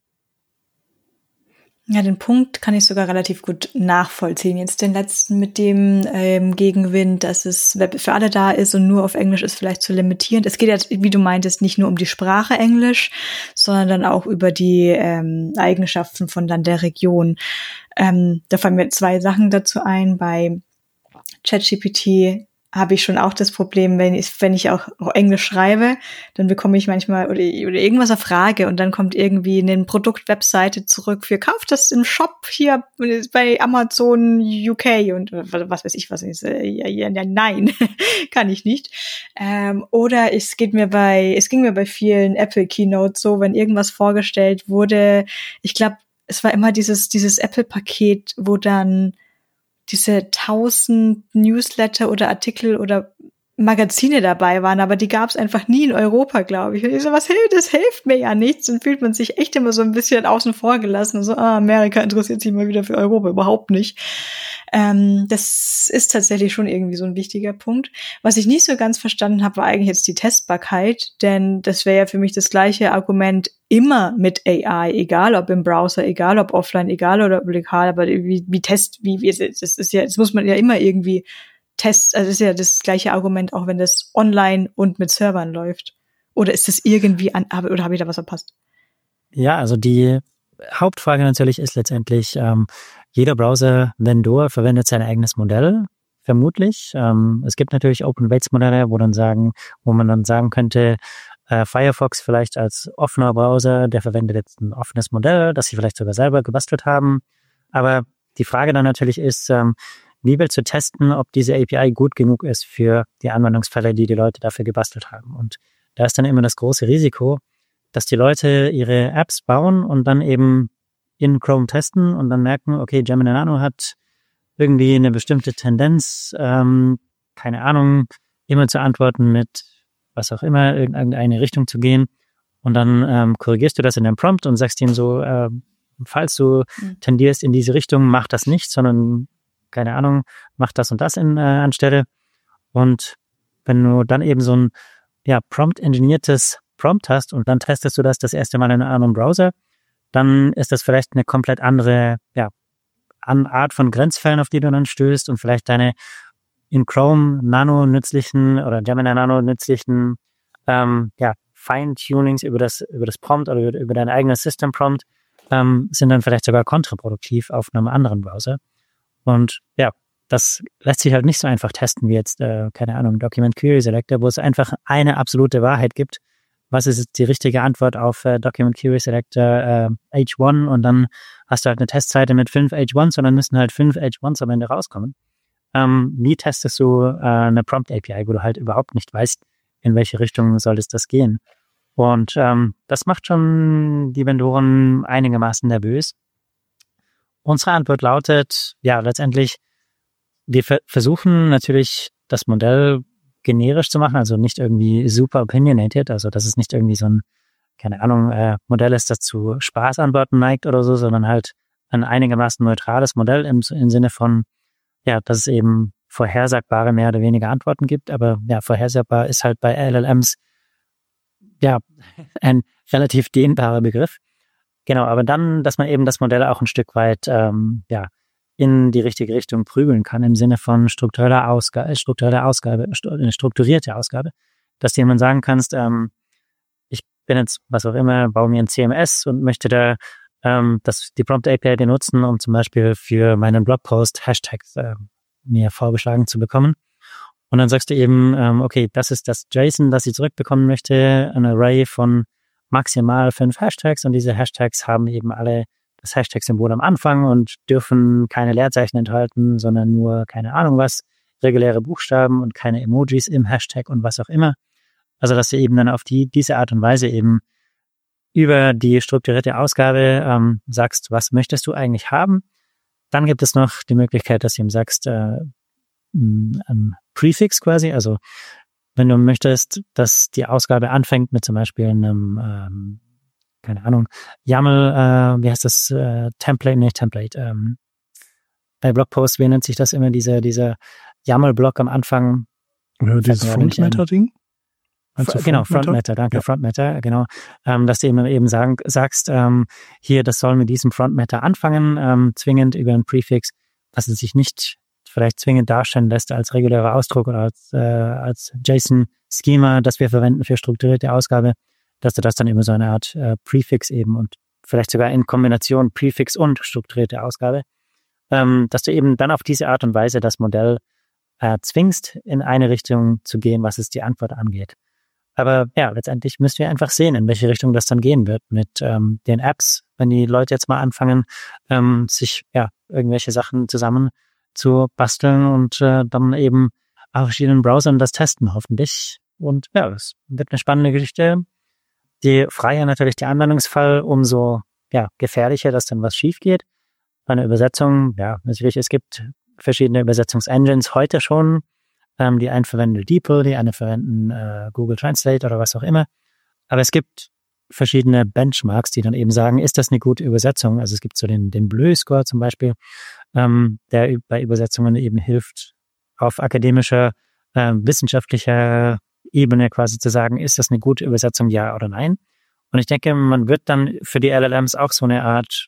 Ja, den Punkt kann ich sogar relativ gut nachvollziehen. Jetzt den letzten mit dem Gegenwind, dass es Web für alle da ist und nur auf Englisch ist vielleicht zu limitierend. Es geht ja, wie du meintest, nicht nur um die Sprache Englisch, sondern dann auch über die Eigenschaften von dann der Region. Da fallen mir 2 Sachen dazu ein. Bei ChatGPT habe ich schon auch das Problem, wenn ich auch Englisch schreibe, dann bekomme ich manchmal oder irgendwas eine Frage, und dann kommt irgendwie eine Produktwebseite zurück für kauft das im Shop hier bei Amazon UK und was weiß ich was ist. Ja, nein, kann ich nicht. Oder es ging mir bei vielen Apple Keynotes so, wenn irgendwas vorgestellt wurde, ich glaube, es war immer dieses Apple-Paket, wo dann diese 1000 Newsletter oder Artikel oder Magazine dabei waren, aber die gab es einfach nie in Europa, glaube ich. Und ich so, das hilft mir ja nichts. Dann fühlt man sich echt immer so ein bisschen außen vor gelassen. Und so, Amerika interessiert sich mal wieder für Europa, überhaupt nicht. Das ist tatsächlich schon irgendwie so ein wichtiger Punkt. Was ich nicht so ganz verstanden habe, war eigentlich jetzt die Testbarkeit, denn das wäre ja für mich das gleiche Argument immer mit AI, egal ob im Browser, egal ob offline, egal oder lokal, aber das muss man ja immer irgendwie testen, also das ist ja das gleiche Argument, auch wenn das online und mit Servern läuft. Oder ist das irgendwie oder habe ich da was verpasst?
Ja, also die Hauptfrage natürlich ist letztendlich, jeder Browser-Vendor verwendet sein eigenes Modell, vermutlich. Es gibt natürlich Open-Weights-Modelle, wo man dann sagen könnte, Firefox vielleicht als offener Browser, der verwendet jetzt ein offenes Modell, das sie vielleicht sogar selber gebastelt haben. Aber die Frage dann natürlich ist, wie willst du testen, ob diese API gut genug ist für die Anwendungsfälle, die Leute dafür gebastelt haben? Und da ist dann immer das große Risiko, dass die Leute ihre Apps bauen und dann eben in Chrome testen und dann merken, okay, Gemini Nano hat irgendwie eine bestimmte Tendenz, keine Ahnung, immer zu antworten mit was auch immer, irgendeine Richtung zu gehen. Und dann korrigierst du das in deinem Prompt und sagst ihm so, falls du tendierst in diese Richtung, mach das nicht, sondern, keine Ahnung, mach das und das anstelle. Und wenn du dann eben so ein prompt-engineertes Prompt hast und dann testest du das erste Mal in einem anderen Browser, dann ist das vielleicht eine komplett andere Art von Grenzfällen, auf die du dann stößt, und vielleicht deine in Chrome Nano nützlichen oder Gemini Nano nützlichen Feintunings über das Prompt oder über dein eigenes System Prompt sind dann vielleicht sogar kontraproduktiv auf einem anderen Browser. Und ja, das lässt sich halt nicht so einfach testen wie jetzt, keine Ahnung, Document Query Selector, wo es einfach eine absolute Wahrheit gibt, was ist jetzt die richtige Antwort auf Document Query Selector H1 und dann hast du halt eine Testseite mit 5 H1s und dann müssen halt 5 H1s am Ende rauskommen. Wie testest du eine Prompt API, wo du halt überhaupt nicht weißt, in welche Richtung soll es das gehen? Und das macht schon die Vendoren einigermaßen nervös. Unsere Antwort lautet, ja, letztendlich, wir versuchen natürlich das Modell generisch zu machen, also nicht irgendwie super opinionated, also dass es nicht irgendwie so ein, keine Ahnung, Modell ist, das zu Spaßantworten neigt oder so, sondern halt ein einigermaßen neutrales Modell im Sinne von, ja, dass es eben vorhersagbare mehr oder weniger Antworten gibt, aber ja, vorhersagbar ist halt bei LLMs ja ein relativ dehnbarer Begriff. Genau, aber dann, dass man eben das Modell auch ein Stück weit in die richtige Richtung prügeln kann, im Sinne von strukturierte Ausgabe, dass du jemand sagen kannst, ich bin jetzt, was auch immer, baue mir ein CMS und möchte da die Prompt API benutzen, um zum Beispiel für meinen Blogpost Hashtags mir vorgeschlagen zu bekommen. Und dann sagst du eben, okay, das ist das JSON, das ich zurückbekommen möchte, ein Array von maximal 5 Hashtags und diese Hashtags haben eben alle das Hashtag-Symbol am Anfang und dürfen keine Leerzeichen enthalten, sondern nur, keine Ahnung was, reguläre Buchstaben und keine Emojis im Hashtag und was auch immer. Also, dass du eben dann auf diese Art und Weise eben über die strukturierte Ausgabe sagst, was möchtest du eigentlich haben. Dann gibt es noch die Möglichkeit, dass du ihm sagst, ein Prefix quasi, also wenn du möchtest, dass die Ausgabe anfängt mit zum Beispiel einem keine Ahnung, YAML, wie heißt das, Template, bei Blogposts, wie nennt sich das immer, dieser YAML-Block am Anfang?
Ja, dieses Front-Matter-Ding?
Genau, Front-Matter, danke, ja. Front-Matter, genau, dass du eben sagst, hier, das soll mit diesem Front-Matter anfangen, zwingend über einen Prefix, dass es sich nicht vielleicht zwingend darstellen lässt als regulärer Ausdruck oder als JSON-Schema, das wir verwenden für strukturierte Ausgabe, dass du das dann über so eine Art Prefix eben und vielleicht sogar in Kombination Prefix und strukturierte Ausgabe, dass du eben dann auf diese Art und Weise das Modell zwingst, in eine Richtung zu gehen, was es die Antwort angeht. Aber ja, letztendlich müssen wir einfach sehen, in welche Richtung das dann gehen wird mit den Apps, wenn die Leute jetzt mal anfangen, sich irgendwelche Sachen zusammen zu basteln und dann eben auf verschiedenen Browsern das testen, hoffentlich. Und ja, es wird eine spannende Geschichte. Je freier natürlich der Anwendungsfall, umso gefährlicher, dass dann was schief geht. Bei einer Übersetzung, ja, natürlich, es gibt verschiedene Übersetzungsengines heute schon. Die einen verwenden DeepL, die anderen verwenden Google Translate oder was auch immer. Aber es gibt verschiedene Benchmarks, die dann eben sagen, ist das eine gute Übersetzung? Also es gibt so den Bleu-Score zum Beispiel, der bei Übersetzungen eben hilft, auf akademischer, wissenschaftlicher Ebene quasi zu sagen, ist das eine gute Übersetzung, ja oder nein? Und ich denke, man wird dann für die LLMs auch so eine Art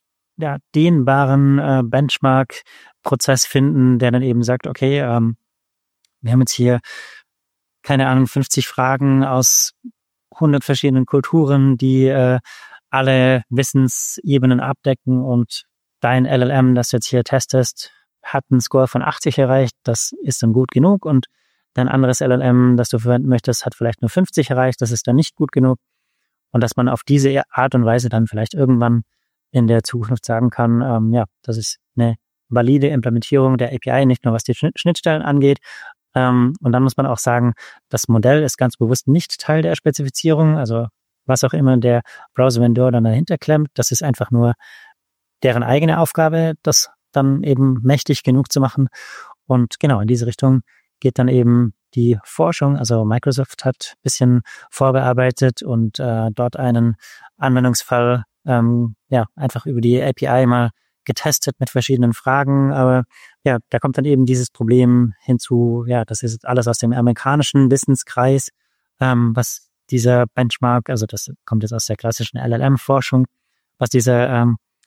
dehnbaren Benchmark-Prozess finden, der dann eben sagt, okay, wir haben jetzt hier, keine Ahnung, 50 Fragen aus 100 verschiedenen Kulturen, die alle Wissensebenen abdecken und dein LLM, das du jetzt hier testest, hat einen Score von 80 erreicht, das ist dann gut genug und dein anderes LLM, das du verwenden möchtest, hat vielleicht nur 50 erreicht, das ist dann nicht gut genug. Und dass man auf diese Art und Weise dann vielleicht irgendwann in der Zukunft sagen kann, das ist eine valide Implementierung der API, nicht nur was die Schnittstellen angeht. Und dann muss man auch sagen, das Modell ist ganz bewusst nicht Teil der Spezifizierung, also was auch immer der Browser-Vendor dann dahinter klemmt, das ist einfach nur deren eigene Aufgabe, das dann eben mächtig genug zu machen. Und genau in diese Richtung geht dann eben die Forschung. Also Microsoft hat ein bisschen vorgearbeitet und dort einen Anwendungsfall einfach über die API mal getestet mit verschiedenen Fragen. Aber ja, da kommt dann eben dieses Problem hinzu, ja, das ist alles aus dem amerikanischen Wissenskreis, was dieser Benchmark, also das kommt jetzt aus der klassischen LLM-Forschung, was dieser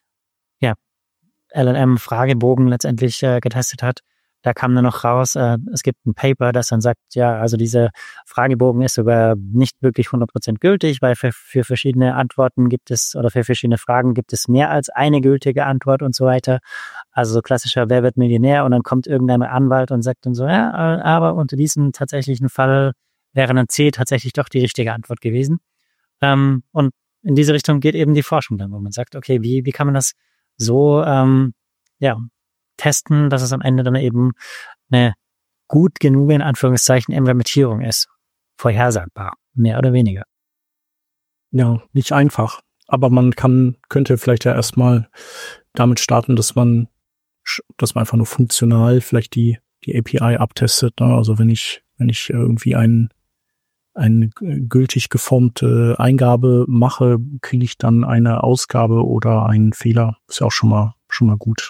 LLM-Fragebogen letztendlich getestet hat. Da kam dann noch raus, es gibt ein Paper, das dann sagt, ja, also dieser Fragebogen ist sogar nicht wirklich 100% gültig, weil für verschiedene Antworten gibt es, oder für verschiedene Fragen gibt es mehr als eine gültige Antwort und so weiter. Also so klassischer Wer wird Millionär und dann kommt irgendein Anwalt und sagt dann so, ja, aber unter diesem tatsächlichen Fall wäre dann C tatsächlich doch die richtige Antwort gewesen. Und in diese Richtung geht eben die Forschung dann, wo man sagt, okay, wie kann man das so testen, dass es am Ende dann eben eine gut genug, in Anführungszeichen, Implementierung ist. Vorhersagbar, mehr oder weniger.
Ja, nicht einfach. Aber man könnte vielleicht ja erstmal damit starten, dass man einfach nur funktional vielleicht die API abtestet. Ne? Also wenn ich irgendwie eine gültig geformte Eingabe mache, kriege ich dann eine Ausgabe oder einen Fehler. Ist ja auch schon mal gut.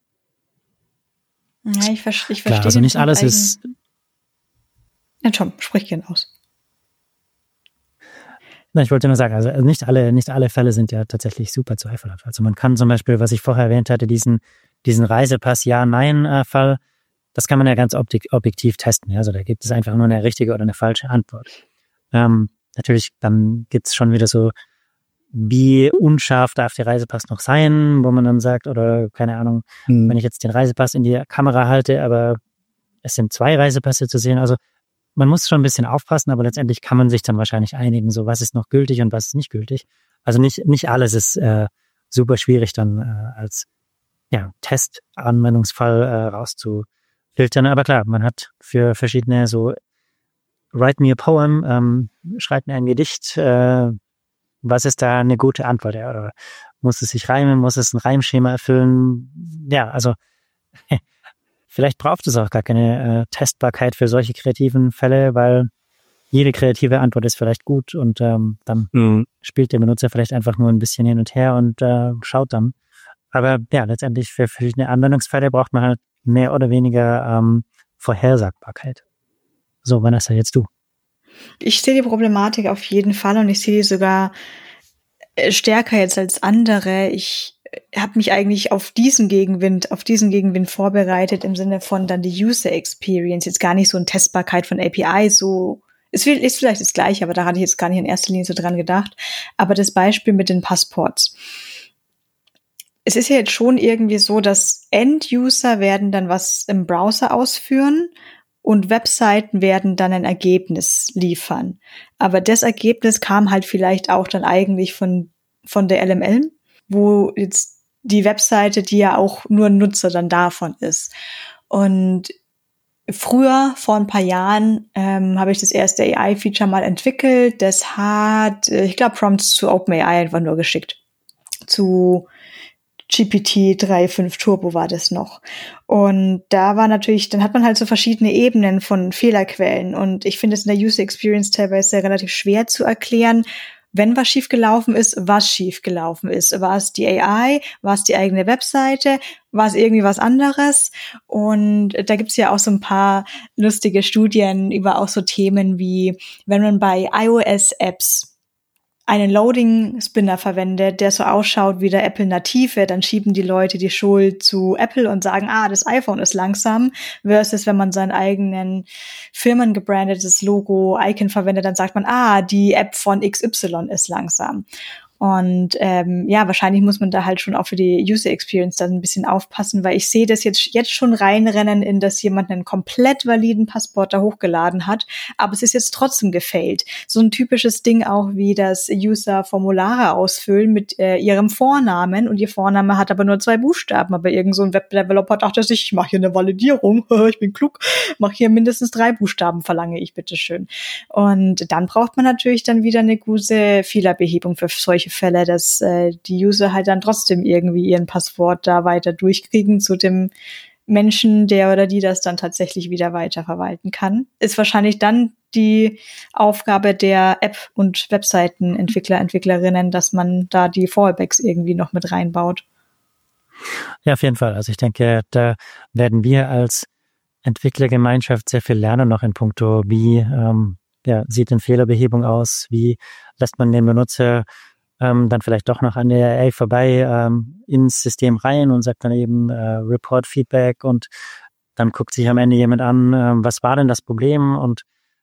Ja, ich verstehe.
Klar, also nicht alles ist.
Ja, Tom, sprich gern aus.
Na, ich wollte nur sagen, also nicht alle Fälle sind ja tatsächlich super zweifelhaft. Also man kann zum Beispiel, was ich vorher erwähnt hatte, diesen Reisepass Ja-Nein-Fall, das kann man ja ganz objektiv testen. Ja? Also da gibt es einfach nur eine richtige oder eine falsche Antwort. Natürlich, dann gibt's schon wieder so, wie unscharf darf der Reisepass noch sein, wo man dann sagt, oder keine Ahnung, wenn ich jetzt den Reisepass in die Kamera halte, aber es sind 2 Reisepässe zu sehen. Also man muss schon ein bisschen aufpassen, aber letztendlich kann man sich dann wahrscheinlich einigen, so was ist noch gültig und was ist nicht gültig. Also nicht alles ist super schwierig dann als Testanwendungsfall rauszufiltern. Aber klar, man hat für verschiedene so Write me a poem, schreibt mir ein Gedicht, was ist da eine gute Antwort? Ja? Oder muss es sich reimen, muss es ein Reimschema erfüllen? Ja, also vielleicht braucht es auch gar keine Testbarkeit für solche kreativen Fälle, weil jede kreative Antwort ist vielleicht gut und dann spielt der Benutzer vielleicht einfach nur ein bisschen hin und her und schaut dann. Aber ja, letztendlich für verschiedene Anwendungsfälle braucht man halt mehr oder weniger Vorhersagbarkeit. So, Vanessa, jetzt du.
Ich sehe die Problematik auf jeden Fall und ich sehe die sogar stärker jetzt als andere. Ich habe mich eigentlich auf diesen Gegenwind vorbereitet im Sinne von dann die User Experience, jetzt gar nicht so eine Testbarkeit von API, so ist vielleicht das Gleiche, aber da hatte ich jetzt gar nicht in erster Linie so dran gedacht. Aber das Beispiel mit den Passports. Es ist ja jetzt schon irgendwie so, dass End-User werden dann was im Browser ausführen und Webseiten werden dann ein Ergebnis liefern. Aber das Ergebnis kam halt vielleicht auch dann eigentlich von der LML, wo jetzt die Webseite, die ja auch nur ein Nutzer dann davon ist. Und früher, vor ein paar Jahren, habe ich das erste AI-Feature mal entwickelt. Das hat, ich glaube, Prompts zu OpenAI einfach nur geschickt. Zu GPT 3.5 Turbo war das noch. Und da war natürlich, dann hat man halt so verschiedene Ebenen von Fehlerquellen. Und ich finde es in der User Experience teilweise relativ schwer zu erklären, wenn was schiefgelaufen ist, was schiefgelaufen ist. War es die AI? War es die eigene Webseite? War es irgendwie was anderes? Und da gibt's ja auch so ein paar lustige Studien über auch so Themen wie, wenn man bei iOS-Apps einen Loading-Spinner verwendet, der so ausschaut wie der Apple-Native, dann schieben die Leute die Schuld zu Apple und sagen, das iPhone ist langsam, versus wenn man seinen eigenen firmengebrandetes Logo-Icon verwendet, dann sagt man, die App von XY ist langsam. Und wahrscheinlich muss man da halt schon auch für die User Experience dann ein bisschen aufpassen, weil ich sehe das jetzt schon reinrennen, in dass jemand einen komplett validen Passport da hochgeladen hat, aber es ist jetzt trotzdem gefailt. So ein typisches Ding auch wie das User Formulare ausfüllen mit ihrem Vornamen und ihr Vorname hat aber nur 2 Buchstaben, aber irgend so ein Webdeveloper dachte sich, ich mache hier eine Validierung, ich bin klug, mache hier mindestens 3 Buchstaben, verlange ich bitteschön. Und dann braucht man natürlich dann wieder eine gute Fehlerbehebung für solche Fälle, dass die User halt dann trotzdem irgendwie ihren Passwort da weiter durchkriegen zu dem Menschen, der oder die das dann tatsächlich wieder weiter verwalten kann. Ist wahrscheinlich dann die Aufgabe der App- und Webseitenentwickler, Entwicklerinnen, dass man da die Fallbacks irgendwie noch mit reinbaut.
Ja, auf jeden Fall. Also ich denke, da werden wir als Entwicklergemeinschaft sehr viel lernen noch in puncto, wie sieht denn Fehlerbehebung aus, wie lässt man den Benutzer dann vielleicht doch noch an der AI vorbei ins System rein und sagt dann eben Report Feedback und dann guckt sich am Ende jemand an, was war denn das Problem und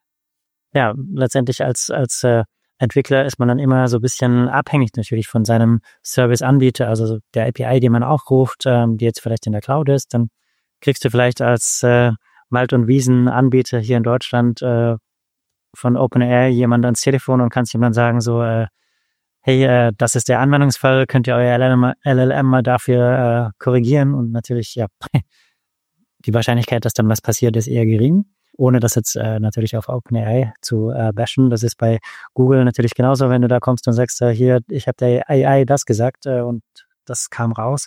ja, letztendlich als Entwickler ist man dann immer so ein bisschen abhängig natürlich von seinem Service-Anbieter, also der API, die man auch ruft, die jetzt vielleicht in der Cloud ist, dann kriegst du vielleicht als Wald- und Wiesen-Anbieter hier in Deutschland von OpenAI jemand ans Telefon und kannst ihm dann sagen so, hey, das ist der Anwendungsfall, könnt ihr euer LLM mal dafür korrigieren? Und natürlich, ja, die Wahrscheinlichkeit, dass dann was passiert, ist eher gering, ohne das jetzt natürlich auf OpenAI zu bashen. Das ist bei Google natürlich genauso, wenn du da kommst und sagst, hier, ich habe der AI das gesagt und das kam raus.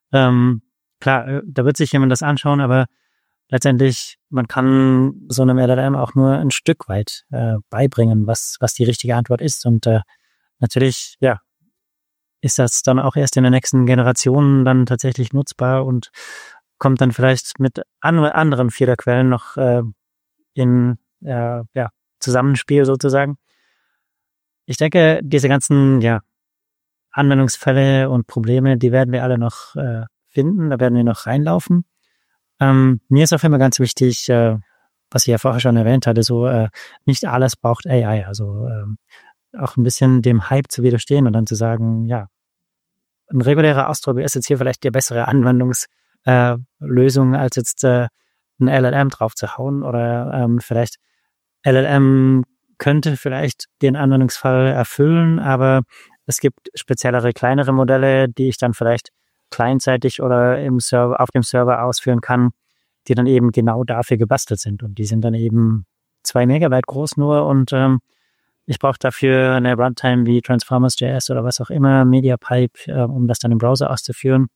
Klar, da wird sich jemand das anschauen, aber letztendlich, man kann so einem LLM auch nur ein Stück weit beibringen, was die richtige Antwort ist. Und natürlich, ja, ist das dann auch erst in den nächsten Generationen dann tatsächlich nutzbar und kommt dann vielleicht mit anderen Fehlerquellen noch in Zusammenspiel sozusagen. Ich denke, diese ganzen Anwendungsfälle und Probleme, die werden wir alle noch finden, da werden wir noch reinlaufen. Mir ist auch immer ganz wichtig, was ich ja vorher schon erwähnt hatte, so nicht alles braucht AI, also auch ein bisschen dem Hype zu widerstehen und dann zu sagen, ja, ein regulärer Ausdruck ist jetzt hier vielleicht die bessere Anwendungslösung, als jetzt ein LLM drauf zu hauen oder vielleicht LLM könnte vielleicht den Anwendungsfall erfüllen, aber es gibt speziellere, kleinere Modelle, die ich dann vielleicht clientseitig oder auf dem Server ausführen kann, die dann eben genau dafür gebastelt sind und die sind dann eben 2 Megabyte groß nur und ich brauche dafür eine Runtime wie Transformers.js oder was auch immer, MediaPipe, um das dann im Browser auszuführen.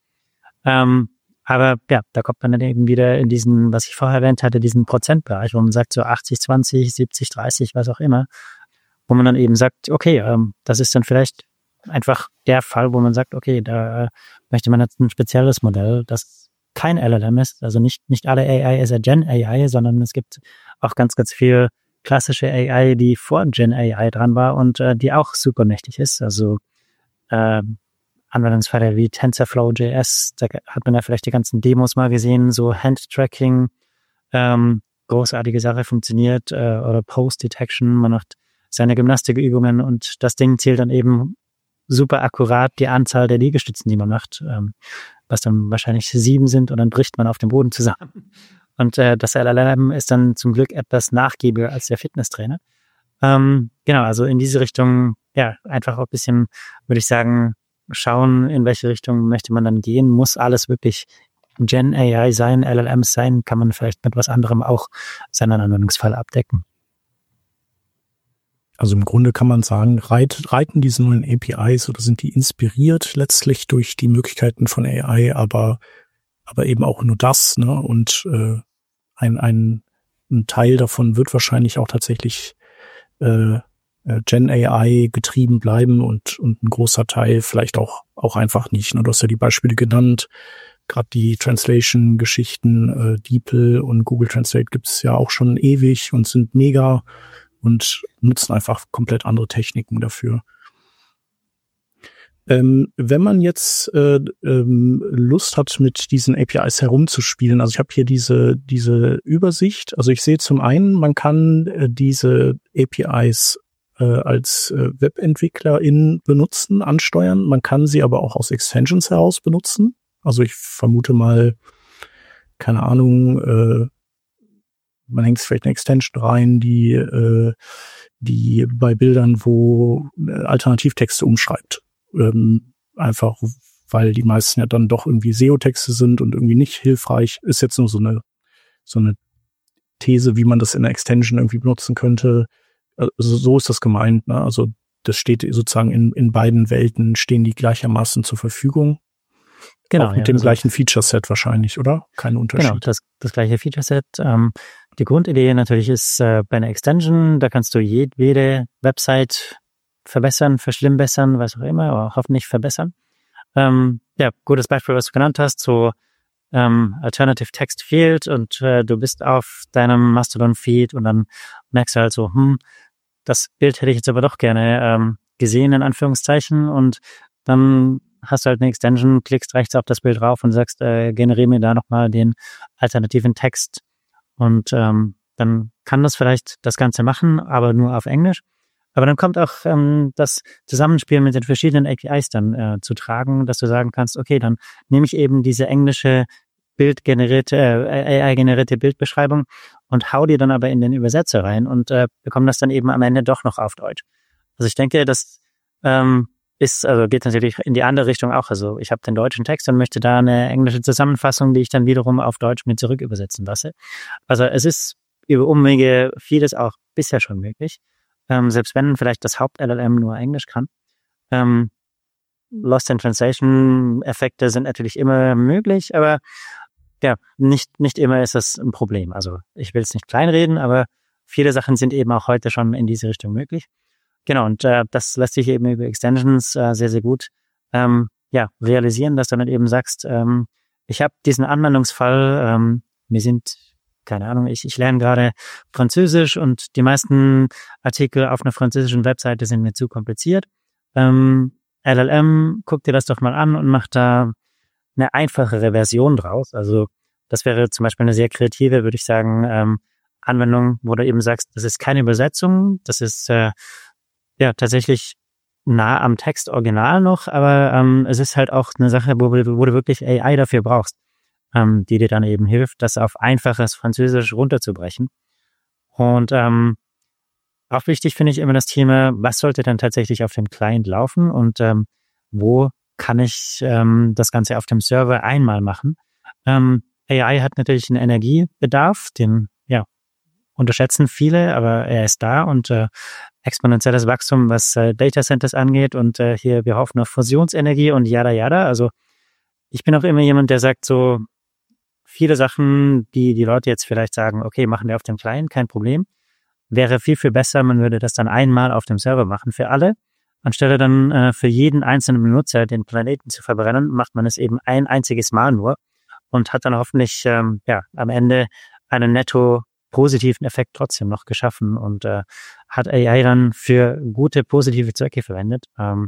Aber ja, da kommt man dann eben wieder in diesen, was ich vorher erwähnt hatte, diesen Prozentbereich, wo man sagt so 80-20, 70-30, was auch immer, wo man dann eben sagt, okay, das ist dann vielleicht einfach der Fall, wo man sagt, okay, da möchte man jetzt ein spezielles Modell, das kein LLM ist, also nicht alle AI ist ja Gen AI, sondern es gibt auch ganz, ganz viel klassische AI, die vor Gen AI dran war und die auch super mächtig ist. Also Anwendungsfälle wie TensorFlow.js, da hat man ja vielleicht die ganzen Demos mal gesehen, so Hand-Tracking, großartige Sache, funktioniert, oder Pose-Detection, man macht seine Gymnastikübungen und das Ding zählt dann eben super akkurat die Anzahl der Liegestützen, die man macht, was dann wahrscheinlich 7 sind und dann bricht man auf dem Boden zusammen. Und das LLM ist dann zum Glück etwas nachgiebiger als der Fitnesstrainer. Genau, also in diese Richtung, ja, einfach auch ein bisschen, würde ich sagen, schauen, in welche Richtung möchte man dann gehen. Muss alles wirklich Gen AI sein, LLMs sein? Kann man vielleicht mit was anderem auch seinen Anwendungsfall abdecken?
Also im Grunde kann man sagen, reiten diese neuen APIs oder sind die inspiriert letztlich durch die Möglichkeiten von AI, aber eben auch nur das, ne? Und ein Teil davon wird wahrscheinlich auch tatsächlich Gen AI getrieben bleiben und ein großer Teil vielleicht auch einfach nicht. Ne? Du hast ja die Beispiele genannt, gerade die Translation-Geschichten, DeepL und Google Translate gibt's ja auch schon ewig und sind mega und nutzen einfach komplett andere Techniken dafür. Wenn man jetzt Lust hat, mit diesen APIs herumzuspielen, also ich habe hier diese Übersicht, also ich sehe zum einen, man kann diese APIs als Webentwicklerin benutzen, ansteuern, man kann sie aber auch aus Extensions heraus benutzen, also ich vermute mal, keine Ahnung, man hängt vielleicht eine Extension rein, die bei Bildern, wo Alternativtexte umschreibt. Einfach, weil die meisten ja dann doch irgendwie SEO-Texte sind und irgendwie nicht hilfreich. Ist jetzt nur so eine These, wie man das in der Extension irgendwie benutzen könnte. Also so ist das gemeint, ne? Also das steht sozusagen in beiden Welten, stehen die gleichermaßen zur Verfügung.
Genau.
Auch mit dem gleichen Feature-Set wahrscheinlich, oder? Kein Unterschied.
Genau, das gleiche Feature-Set. Die Grundidee natürlich ist bei einer Extension, da kannst du jede Website verbessern, verschlimmbessern, was auch immer, aber hoffentlich verbessern. Ja, gutes Beispiel, was du genannt hast, so Alternative Text fehlt und du bist auf deinem Mastodon-Feed und dann merkst du halt so, das Bild hätte ich jetzt aber doch gerne gesehen, in Anführungszeichen, und dann hast du halt eine Extension, klickst rechts auf das Bild drauf und sagst, generiere mir da nochmal den alternativen Text. Und dann kann das vielleicht das Ganze machen, aber nur auf Englisch. Aber dann kommt auch das Zusammenspiel mit den verschiedenen APIs dann zu tragen, dass du sagen kannst, okay, dann nehme ich eben diese englische AI-generierte Bildbeschreibung und hau die dann aber in den Übersetzer rein und bekomme das dann eben am Ende doch noch auf Deutsch. Also ich denke, das geht natürlich in die andere Richtung auch. Also ich habe den deutschen Text und möchte da eine englische Zusammenfassung, die ich dann wiederum auf Deutsch mit zurück übersetzen lasse. Also es ist über Umwege vieles auch bisher schon möglich. Selbst wenn vielleicht das Haupt-LLM nur Englisch kann. Lost in Translation-Effekte sind natürlich immer möglich, aber ja, nicht immer ist das ein Problem. Also ich will es nicht kleinreden, aber viele Sachen sind eben auch heute schon in diese Richtung möglich. Genau, und das lässt sich eben über Extensions sehr, sehr gut realisieren, dass du dann eben sagst, ich habe diesen Anwendungsfall, wir sind, keine Ahnung, ich lerne gerade Französisch und die meisten Artikel auf einer französischen Webseite sind mir zu kompliziert. LLM, guck dir das doch mal an und mach da eine einfachere Version draus. Also das wäre zum Beispiel eine sehr kreative, würde ich sagen, Anwendung, wo du eben sagst, das ist keine Übersetzung, das ist tatsächlich nah am Textoriginal noch, aber es ist halt auch eine Sache, wo du wirklich AI dafür brauchst, die dir dann eben hilft, das auf einfaches Französisch runterzubrechen. Und auch wichtig finde ich immer das Thema, was sollte dann tatsächlich auf dem Client laufen und wo kann ich das Ganze auf dem Server einmal machen. AI hat natürlich einen Energiebedarf, den unterschätzen viele, aber er ist da und exponentielles Wachstum, was Data Centers angeht und hier wir hoffen auf Fusionsenergie und yada yada. Also ich bin auch immer jemand, der sagt so viele Sachen, die Leute jetzt vielleicht sagen, okay, machen wir auf dem Client, kein Problem. Wäre viel, viel besser, man würde das dann einmal auf dem Server machen für alle. Anstelle dann für jeden einzelnen Benutzer den Planeten zu verbrennen, macht man es eben ein einziges Mal nur und hat dann hoffentlich am Ende einen netto positiven Effekt trotzdem noch geschaffen und hat AI dann für gute, positive Zwecke verwendet.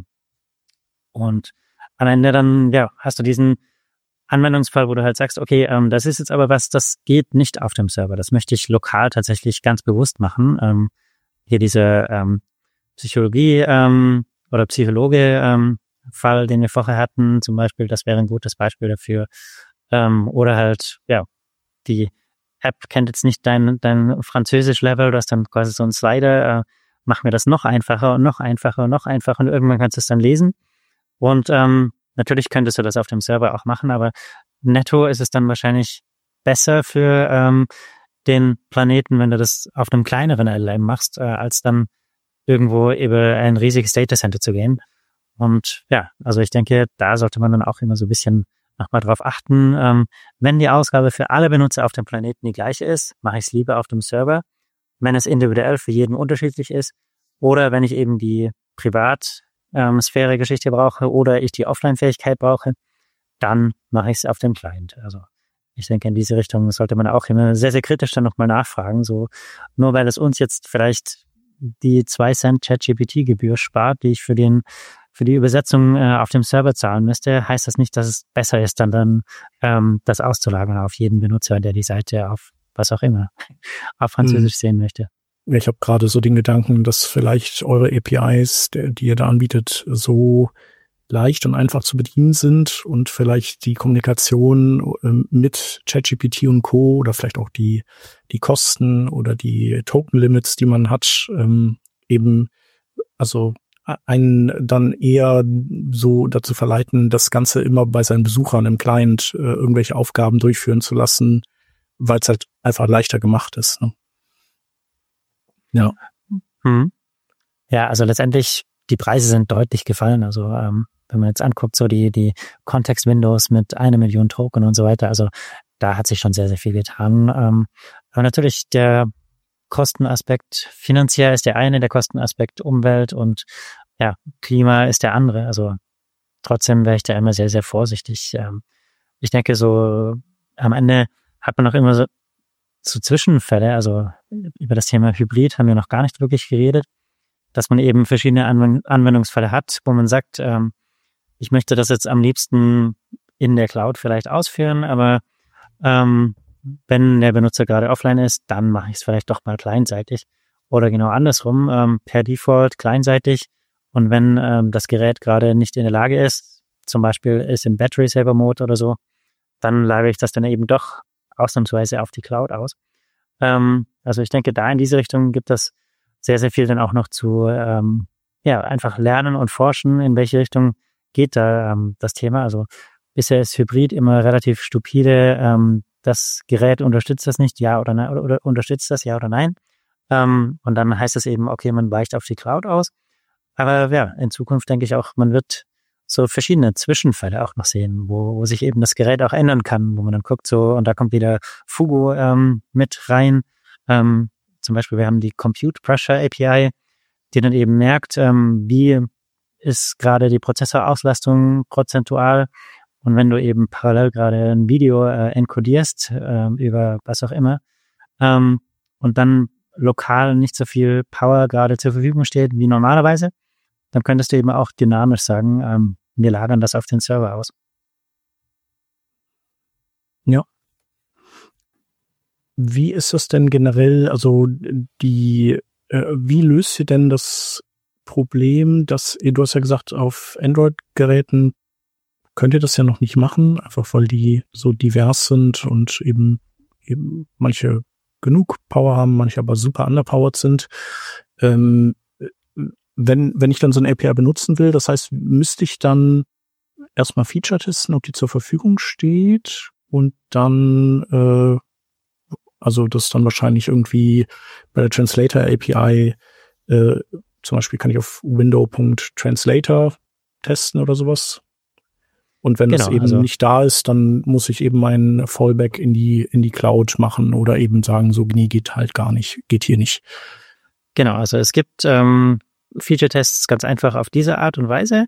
Und am Ende dann hast du diesen Anwendungsfall, wo du halt sagst, okay, das ist jetzt aber was, das geht nicht auf dem Server. Das möchte ich lokal tatsächlich ganz bewusst machen. Hier diese Psychologie oder Psychologe Fall, den wir vorher hatten, zum Beispiel, das wäre ein gutes Beispiel dafür. Oder halt, die App kennt jetzt nicht dein Französisch-Level, du hast dann quasi so einen Slider, mach mir das noch einfacher und noch einfacher und noch einfacher und irgendwann kannst du es dann lesen. Und natürlich könntest du das auf dem Server auch machen, aber netto ist es dann wahrscheinlich besser für den Planeten, wenn du das auf einem kleineren LLM machst, als dann irgendwo über ein riesiges Datacenter zu gehen. Und also ich denke, da sollte man dann auch immer so ein bisschen nochmal drauf achten. Wenn die Ausgabe für alle Benutzer auf dem Planeten die gleiche ist, mache ich es lieber auf dem Server. Wenn es individuell für jeden unterschiedlich ist oder wenn ich eben die Privatsphäre-Geschichte brauche oder ich die Offline-Fähigkeit brauche, dann mache ich es auf dem Client. Also ich denke, in diese Richtung sollte man auch immer sehr, sehr kritisch dann nochmal nachfragen. So nur weil es uns jetzt vielleicht die 2 Cent ChatGPT-Gebühr spart, die ich für die Übersetzung auf dem Server zahlen müsste, heißt das nicht, dass es besser ist, dann das auszulagern auf jeden Benutzer, der die Seite auf was auch immer auf Französisch sehen möchte.
Ich habe gerade so den Gedanken, dass vielleicht eure APIs, die ihr da anbietet, so leicht und einfach zu bedienen sind und vielleicht die Kommunikation mit ChatGPT und Co. oder vielleicht auch die Kosten oder die Token-Limits, die man hat, eben also einen dann eher so dazu verleiten, das Ganze immer bei seinen Besuchern im Client irgendwelche Aufgaben durchführen zu lassen, weil es halt einfach leichter gemacht ist. Ne? Ja.
Ja, also letztendlich, die Preise sind deutlich gefallen. Also wenn man jetzt anguckt, so die Context-Windows mit 1 Million Token und so weiter, also da hat sich schon sehr, sehr viel getan. Aber natürlich der Kostenaspekt finanziell ist der eine, der Kostenaspekt Umwelt und Klima ist der andere. Also trotzdem wäre ich da immer sehr, sehr vorsichtig. Ich denke, so am Ende hat man noch immer so Zwischenfälle, also über das Thema Hybrid haben wir noch gar nicht wirklich geredet, dass man eben verschiedene Anwendungsfälle hat, wo man sagt, ich möchte das jetzt am liebsten in der Cloud vielleicht ausführen, aber wenn der Benutzer gerade offline ist, dann mache ich es vielleicht doch mal clientseitig oder genau andersrum, per Default clientseitig. Und wenn das Gerät gerade nicht in der Lage ist, zum Beispiel ist im Battery Saver Mode oder so, dann lagere ich das dann eben doch ausnahmsweise auf die Cloud aus. Also ich denke, da in diese Richtung gibt es sehr, sehr viel dann auch noch zu einfach lernen und forschen, in welche Richtung geht da das Thema. Also bisher ist Hybrid immer relativ stupide, das Gerät unterstützt das nicht, ja oder nein, oder unterstützt das, ja oder nein. Und dann heißt es eben, okay, man weicht auf die Cloud aus. Aber ja, in Zukunft denke ich auch, man wird so verschiedene Zwischenfälle auch noch sehen, wo sich eben das Gerät auch ändern kann, wo man dann guckt so, und da kommt wieder Fugu mit rein. Zum Beispiel, wir haben die Compute Pressure API, die dann eben merkt, wie ist gerade die Prozessorauslastung prozentual. Und wenn du eben parallel gerade ein Video enkodierst über was auch immer und dann lokal nicht so viel Power gerade zur Verfügung steht wie normalerweise, dann könntest du eben auch dynamisch sagen, wir lagern das auf den Server aus.
Ja. Wie ist das denn generell, also wie löst ihr denn das Problem, dass, du hast ja gesagt, auf Android-Geräten könnt ihr das ja noch nicht machen, einfach weil die so divers sind und eben manche genug Power haben, manche aber super underpowered sind. Wenn ich dann so eine API benutzen will, das heißt, müsste ich dann erstmal Feature testen, ob die zur Verfügung steht und dann also das dann wahrscheinlich irgendwie bei der Translator API zum Beispiel kann ich auf window.translator testen oder sowas. Und wenn das eben nicht da ist, dann muss ich eben meinen Fallback in die Cloud machen oder eben sagen, so, nee, geht halt gar nicht, geht hier nicht.
Genau, also es gibt Feature-Tests ganz einfach auf diese Art und Weise.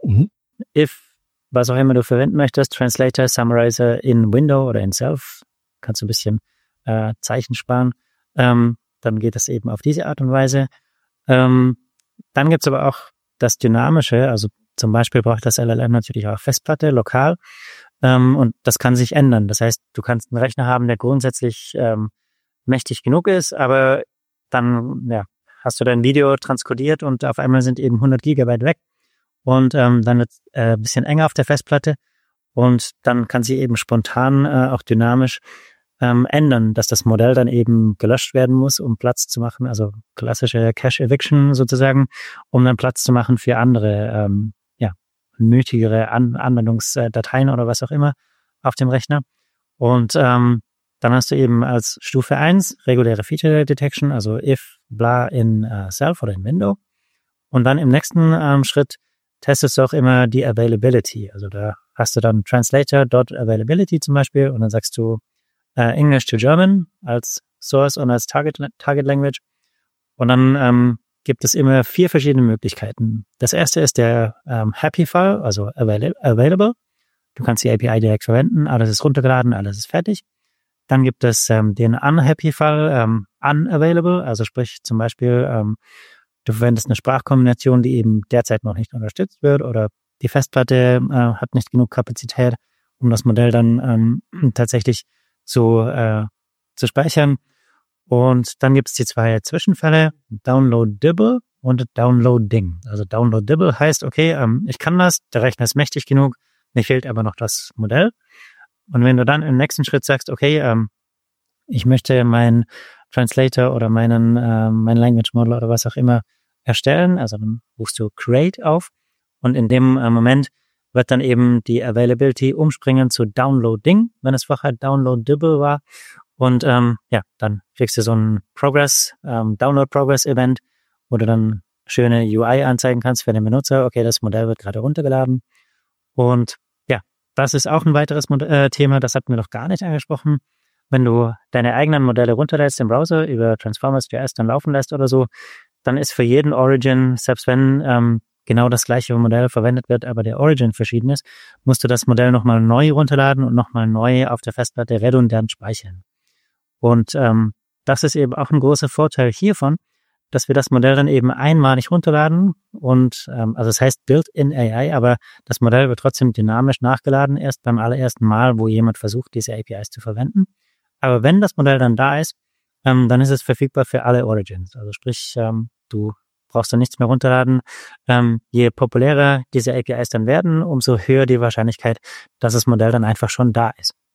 If, was auch immer du verwenden möchtest, Translator, Summarizer in Window oder in Self, kannst du ein bisschen Zeichen sparen, dann geht das eben auf diese Art und Weise. Dann gibt's aber auch das Dynamische, also zum Beispiel braucht das LLM natürlich auch Festplatte, lokal, und das kann sich ändern. Das heißt, du kannst einen Rechner haben, der grundsätzlich mächtig genug ist, aber dann hast du dein Video transkodiert und auf einmal sind eben 100 Gigabyte weg und dann wird es ein bisschen enger auf der Festplatte und dann kann sie eben spontan auch dynamisch ändern, dass das Modell dann eben gelöscht werden muss, um Platz zu machen, also klassische Cache Eviction sozusagen, um dann Platz zu machen für andere nötigere Anwendungsdateien oder was auch immer auf dem Rechner. Und dann hast du eben als Stufe 1 reguläre Feature Detection, also if bla in Self oder in Window. Und dann im nächsten Schritt testest du auch immer die Availability. Also da hast du dann Translator.availability zum Beispiel und dann sagst du English to German als Source und als Target Language. Und dann gibt es immer 4 verschiedene Möglichkeiten. Das erste ist der Happy-File, also available. Du kannst die API direkt verwenden, alles ist runtergeladen, alles ist fertig. Dann gibt es den Unhappy-File, unavailable, also sprich zum Beispiel, du verwendest eine Sprachkombination, die eben derzeit noch nicht unterstützt wird oder die Festplatte hat nicht genug Kapazität, um das Modell dann tatsächlich so zu speichern. Und dann gibt es die 2 Zwischenfälle, Downloadable und Downloading. Also Downloadable heißt, okay, ich kann das, der Rechner ist mächtig genug, mir fehlt aber noch das Modell. Und wenn du dann im nächsten Schritt sagst, okay, ich möchte meinen Translator oder mein Language Model oder was auch immer erstellen, also dann rufst du Create auf und in dem Moment wird dann eben die Availability umspringen zu Downloading, wenn es vorher Downloadable war. Und dann kriegst du so ein Download Progress Event, wo du dann schöne UI anzeigen kannst für den Benutzer. Okay, das Modell wird gerade runtergeladen. Und ja, das ist auch ein weiteres Thema, das hatten wir noch gar nicht angesprochen. Wenn du deine eigenen Modelle runterlädst im Browser über Transformers.js dann laufen lässt oder so, dann ist für jeden Origin, selbst wenn genau das gleiche Modell verwendet wird, aber der Origin verschieden ist, musst du das Modell nochmal neu runterladen und nochmal neu auf der Festplatte redundant speichern. Und das ist eben auch ein großer Vorteil hiervon, dass wir das Modell dann eben einmalig runterladen und also es heißt Built-in AI, aber das Modell wird trotzdem dynamisch nachgeladen, erst beim allerersten Mal, wo jemand versucht, diese APIs zu verwenden. Aber wenn das Modell dann da ist, dann ist es verfügbar für alle Origins. Also sprich, du brauchst dann nichts mehr runterladen. Je populärer diese APIs dann werden, umso höher die Wahrscheinlichkeit, dass das Modell dann einfach schon da ist.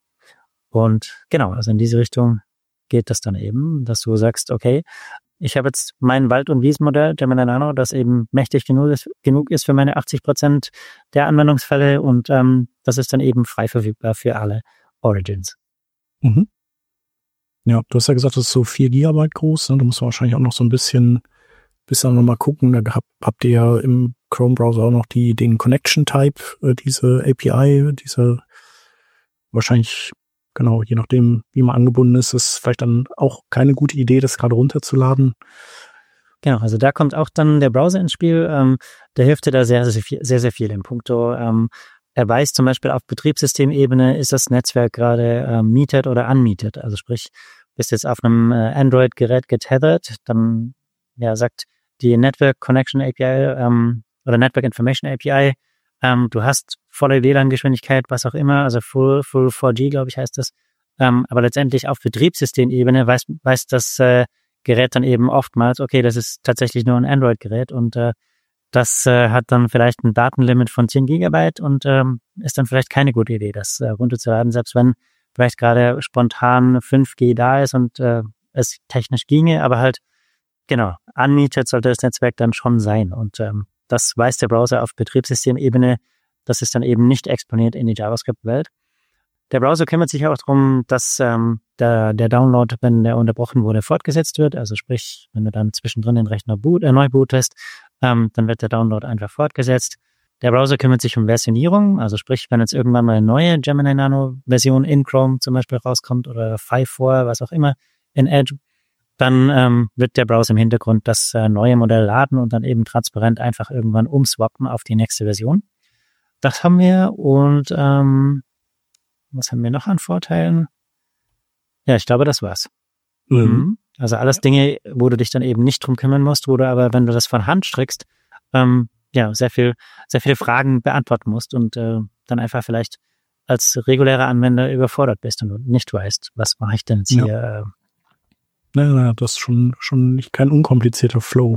Und genau, also in diese Richtung geht das dann eben, dass du sagst, okay, ich habe jetzt mein Wald- und Wiesenmodell, Gemini Nano, das eben mächtig genug ist für meine 80% der Anwendungsfälle und das ist dann eben frei verfügbar für alle Origins.
Mhm. Ja, du hast ja gesagt, das ist so 4 Gigabyte groß. Ne? Du musst wahrscheinlich auch noch so ein bisschen noch mal gucken. Da habt ihr ja im Chrome-Browser auch noch den Connection-Type, diese API, diese wahrscheinlich, genau, je nachdem, wie man angebunden ist, ist vielleicht dann auch keine gute Idee, das gerade runterzuladen.
Genau, also da kommt auch dann der Browser ins Spiel. Der hilft dir da sehr, sehr viel in puncto. Er weiß zum Beispiel auf Betriebssystemebene, ist das Netzwerk gerade metered oder unmetered. Also sprich, bist jetzt auf einem Android-Gerät getethered, dann sagt die Network Connection API oder Network Information API, du hast volle WLAN-Geschwindigkeit, was auch immer, also Full 4G, glaube ich, heißt das. Aber letztendlich auf Betriebssystemebene weiß das Gerät dann eben oftmals, okay, das ist tatsächlich nur ein Android-Gerät und das hat dann vielleicht ein Datenlimit von 10 Gigabyte und ist dann vielleicht keine gute Idee, das runterzuladen, selbst wenn vielleicht gerade spontan 5G da ist und es technisch ginge, aber halt, genau, unmetered sollte das Netzwerk dann schon sein und das weiß der Browser auf Betriebssystemebene, das ist dann eben nicht exponiert in die JavaScript-Welt. Der Browser kümmert sich auch darum, dass der Download, wenn der unterbrochen wurde, fortgesetzt wird. Also sprich, wenn du dann zwischendrin den Rechner neu bootest, dann wird der Download einfach fortgesetzt. Der Browser kümmert sich um Versionierung. Also sprich, wenn jetzt irgendwann mal eine neue Gemini Nano Version in Chrome zum Beispiel rauskommt oder 5.4, was auch immer, in Edge, dann wird der Browser im Hintergrund das neue Modell laden und dann eben transparent einfach irgendwann umswappen auf die nächste Version. Das haben wir und was haben wir noch an Vorteilen? Ja, ich glaube, das war's. Mhm. Also alles Dinge, wo du dich dann eben nicht drum kümmern musst, wo du aber, wenn du das von Hand strickst, sehr viele Fragen beantworten musst und dann einfach vielleicht als regulärer Anwender überfordert bist und du nicht weißt, was mache ich denn jetzt hier?
Naja, das ist schon nicht kein unkomplizierter Flow.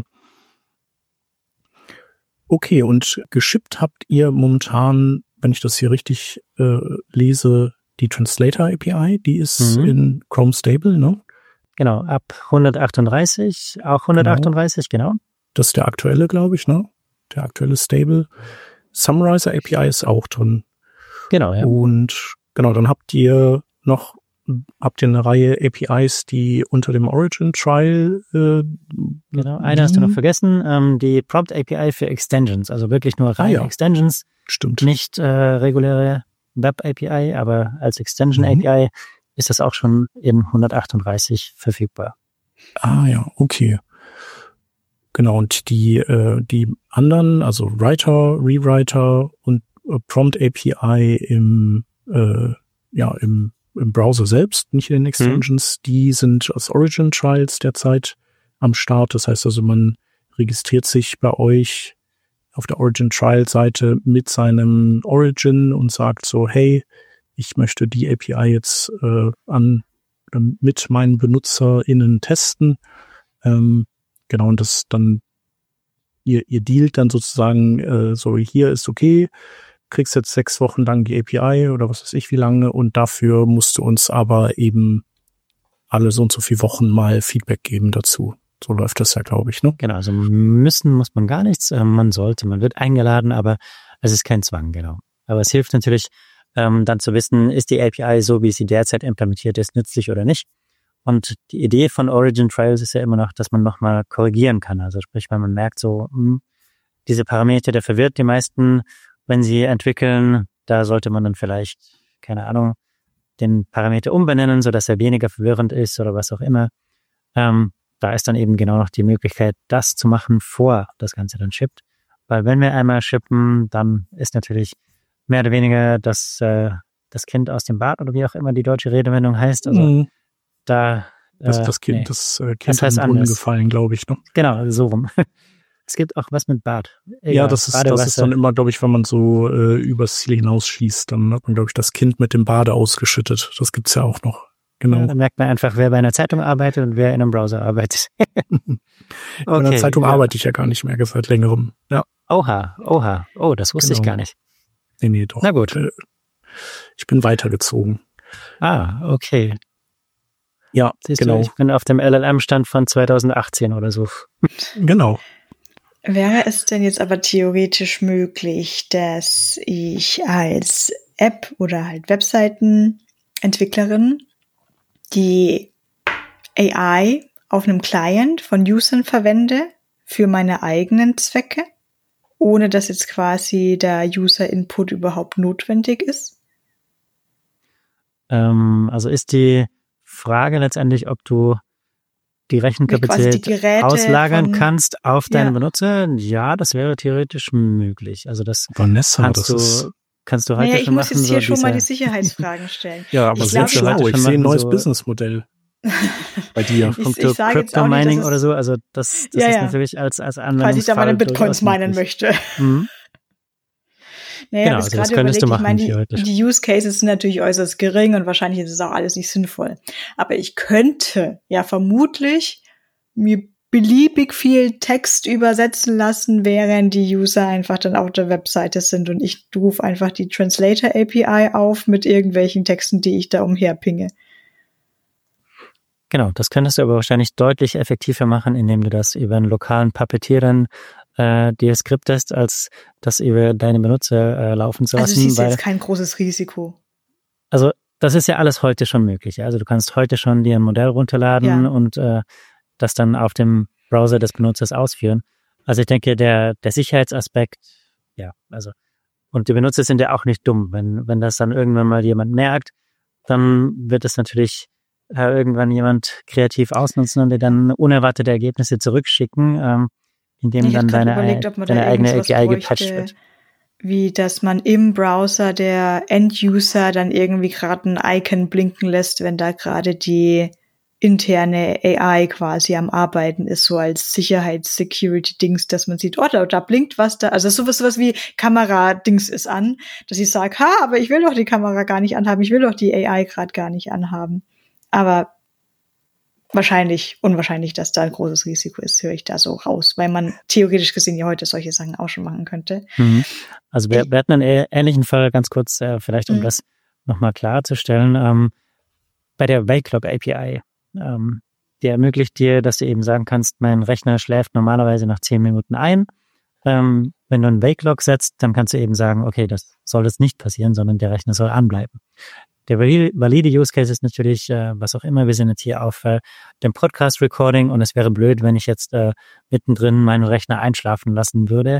Okay, und geschippt habt ihr momentan, wenn ich das hier richtig lese, die Translator API, die ist in Chrome Stable, ne?
Genau, ab 138, auch 138, genau.
Das ist der aktuelle, glaube ich, ne? Der aktuelle Stable. Summarizer API ist auch drin.
Genau, ja.
Und genau, dann habt ihr eine Reihe APIs, die unter dem Origin Trial
genau, eine hast du noch vergessen, die Prompt API für Extensions, also wirklich nur reine Extensions.
Stimmt.
Nicht reguläre Web API, aber als Extension API ist das auch schon in 138 verfügbar.
Ah ja, okay. Genau, und die anderen, also Writer, Rewriter und Prompt API im Browser selbst, nicht in den Extensions, die sind als Origin Trials derzeit am Start. Das heißt also, man registriert sich bei euch auf der Origin Trial Seite mit seinem Origin und sagt so, hey, ich möchte die API jetzt mit meinen BenutzerInnen testen. Genau, und das dann, ihr dealt dann sozusagen, so hier ist okay, kriegst jetzt 6 Wochen lang die API oder was weiß ich wie lange und dafür musst du uns aber eben alle so und so viele Wochen mal Feedback geben dazu. So läuft das ja, glaube ich, ne?
Genau, also muss man gar nichts, man wird eingeladen, aber es ist kein Zwang, genau. Aber es hilft natürlich, dann zu wissen, ist die API so, wie sie derzeit implementiert ist, nützlich oder nicht. Und die Idee von Origin Trials ist ja immer noch, dass man nochmal korrigieren kann. Also sprich, wenn man merkt so, diese Parameter, der verwirrt die meisten, wenn sie entwickeln, da sollte man dann vielleicht, keine Ahnung, den Parameter umbenennen, sodass er weniger verwirrend ist oder was auch immer. Da ist dann eben genau noch die Möglichkeit, das zu machen, bevor das Ganze dann shippt. Weil wenn wir einmal shippen, dann ist natürlich mehr oder weniger das Kind aus dem Bad oder wie auch immer die deutsche Redewendung heißt. Also
das Kind ist in den Brunnen gefallen, glaube ich. Ne?
Genau, so rum. Es gibt auch was mit Bad.
Ja, das ist dann immer, glaube ich, wenn man so übers Ziel hinausschießt, dann hat man, glaube ich, das Kind mit dem Bade ausgeschüttet. Das gibt's ja auch noch. Genau.
Ja, dann merkt man einfach, wer bei einer Zeitung arbeitet und wer in einem Browser arbeitet.
Bei einer Zeitung arbeite ich ja gar nicht mehr seit längerem. Ja.
Oha. Oh, das wusste ich gar nicht.
Nee, doch.
Na gut.
Ich bin weitergezogen.
Okay.
Ja,
Siehst
genau.
du, ich bin auf dem LLM-Stand von 2018 oder so.
Genau.
Wäre es denn jetzt aber theoretisch möglich, dass ich als App oder halt Webseitenentwicklerin die AI auf einem Client von Usern verwende für meine eigenen Zwecke, ohne dass jetzt quasi der User-Input überhaupt notwendig ist?
Also ist die Frage letztendlich, ob du die Rechenkapazität auslagern kannst auf deine Benutzer? Ja, das wäre theoretisch möglich. Also das
Vanessa,
kannst du heute schon machen.
Ich muss jetzt hier schon mal die Sicherheitsfragen stellen.
Ja, aber sehr schlau. Ich sehe ein neues Businessmodell bei dir.
Ich sage jetzt auch Crypto-Mining oder so. Also das ist natürlich als Anwendungsfall.
Falls ich da meine Bitcoins minen möchte.
Mhm.
Naja, genau, also das könntest du machen, theoretisch. Die Use Cases sind natürlich äußerst gering und wahrscheinlich ist es auch alles nicht sinnvoll. Aber ich könnte ja vermutlich mir beliebig viel Text übersetzen lassen, während die User einfach dann auf der Webseite sind und ich rufe einfach die Translator API auf mit irgendwelchen Texten, die ich da umherpinge.
Genau, das könntest du aber wahrscheinlich deutlich effektiver machen, indem du das über einen lokalen Puppeteer dir skriptest, als das über deine Benutzer laufen zu lassen.
Also siehst du jetzt kein großes Risiko.
Also das ist ja alles heute schon möglich. Also du kannst heute schon dir ein Modell runterladen und das dann auf dem Browser des Benutzers ausführen. Also ich denke, der Sicherheitsaspekt, und die Benutzer sind ja auch nicht dumm. Wenn das dann irgendwann mal jemand merkt, dann wird es natürlich irgendwann jemand kreativ ausnutzen und dir dann unerwartete Ergebnisse zurückschicken, indem dann deine eigene API gepatcht wird.
Wie, dass man im Browser der End-User dann irgendwie gerade ein Icon blinken lässt, wenn da gerade die interne AI quasi am Arbeiten ist, so als Sicherheits-Security-Dings, dass man sieht, da blinkt was da, also sowas wie Kamera-Dings ist an, dass ich sage, aber ich will doch die Kamera gar nicht anhaben, ich will doch die AI gerade gar nicht anhaben. Aber unwahrscheinlich, dass da ein großes Risiko ist, höre ich da so raus, weil man theoretisch gesehen ja heute solche Sachen auch schon machen könnte.
Also wir hatten einen ähnlichen Fall, ganz kurz, vielleicht um das nochmal klarzustellen, bei der Wake-Lock API. Die ermöglicht dir, dass du eben sagen kannst, mein Rechner schläft normalerweise nach 10 Minuten ein. Wenn du einen Wake-Lock setzt, dann kannst du eben sagen, okay, das soll jetzt nicht passieren, sondern der Rechner soll anbleiben. Der valide Use Case ist natürlich, was auch immer, wir sind jetzt hier auf dem Podcast-Recording und es wäre blöd, wenn ich jetzt mittendrin meinen Rechner einschlafen lassen würde.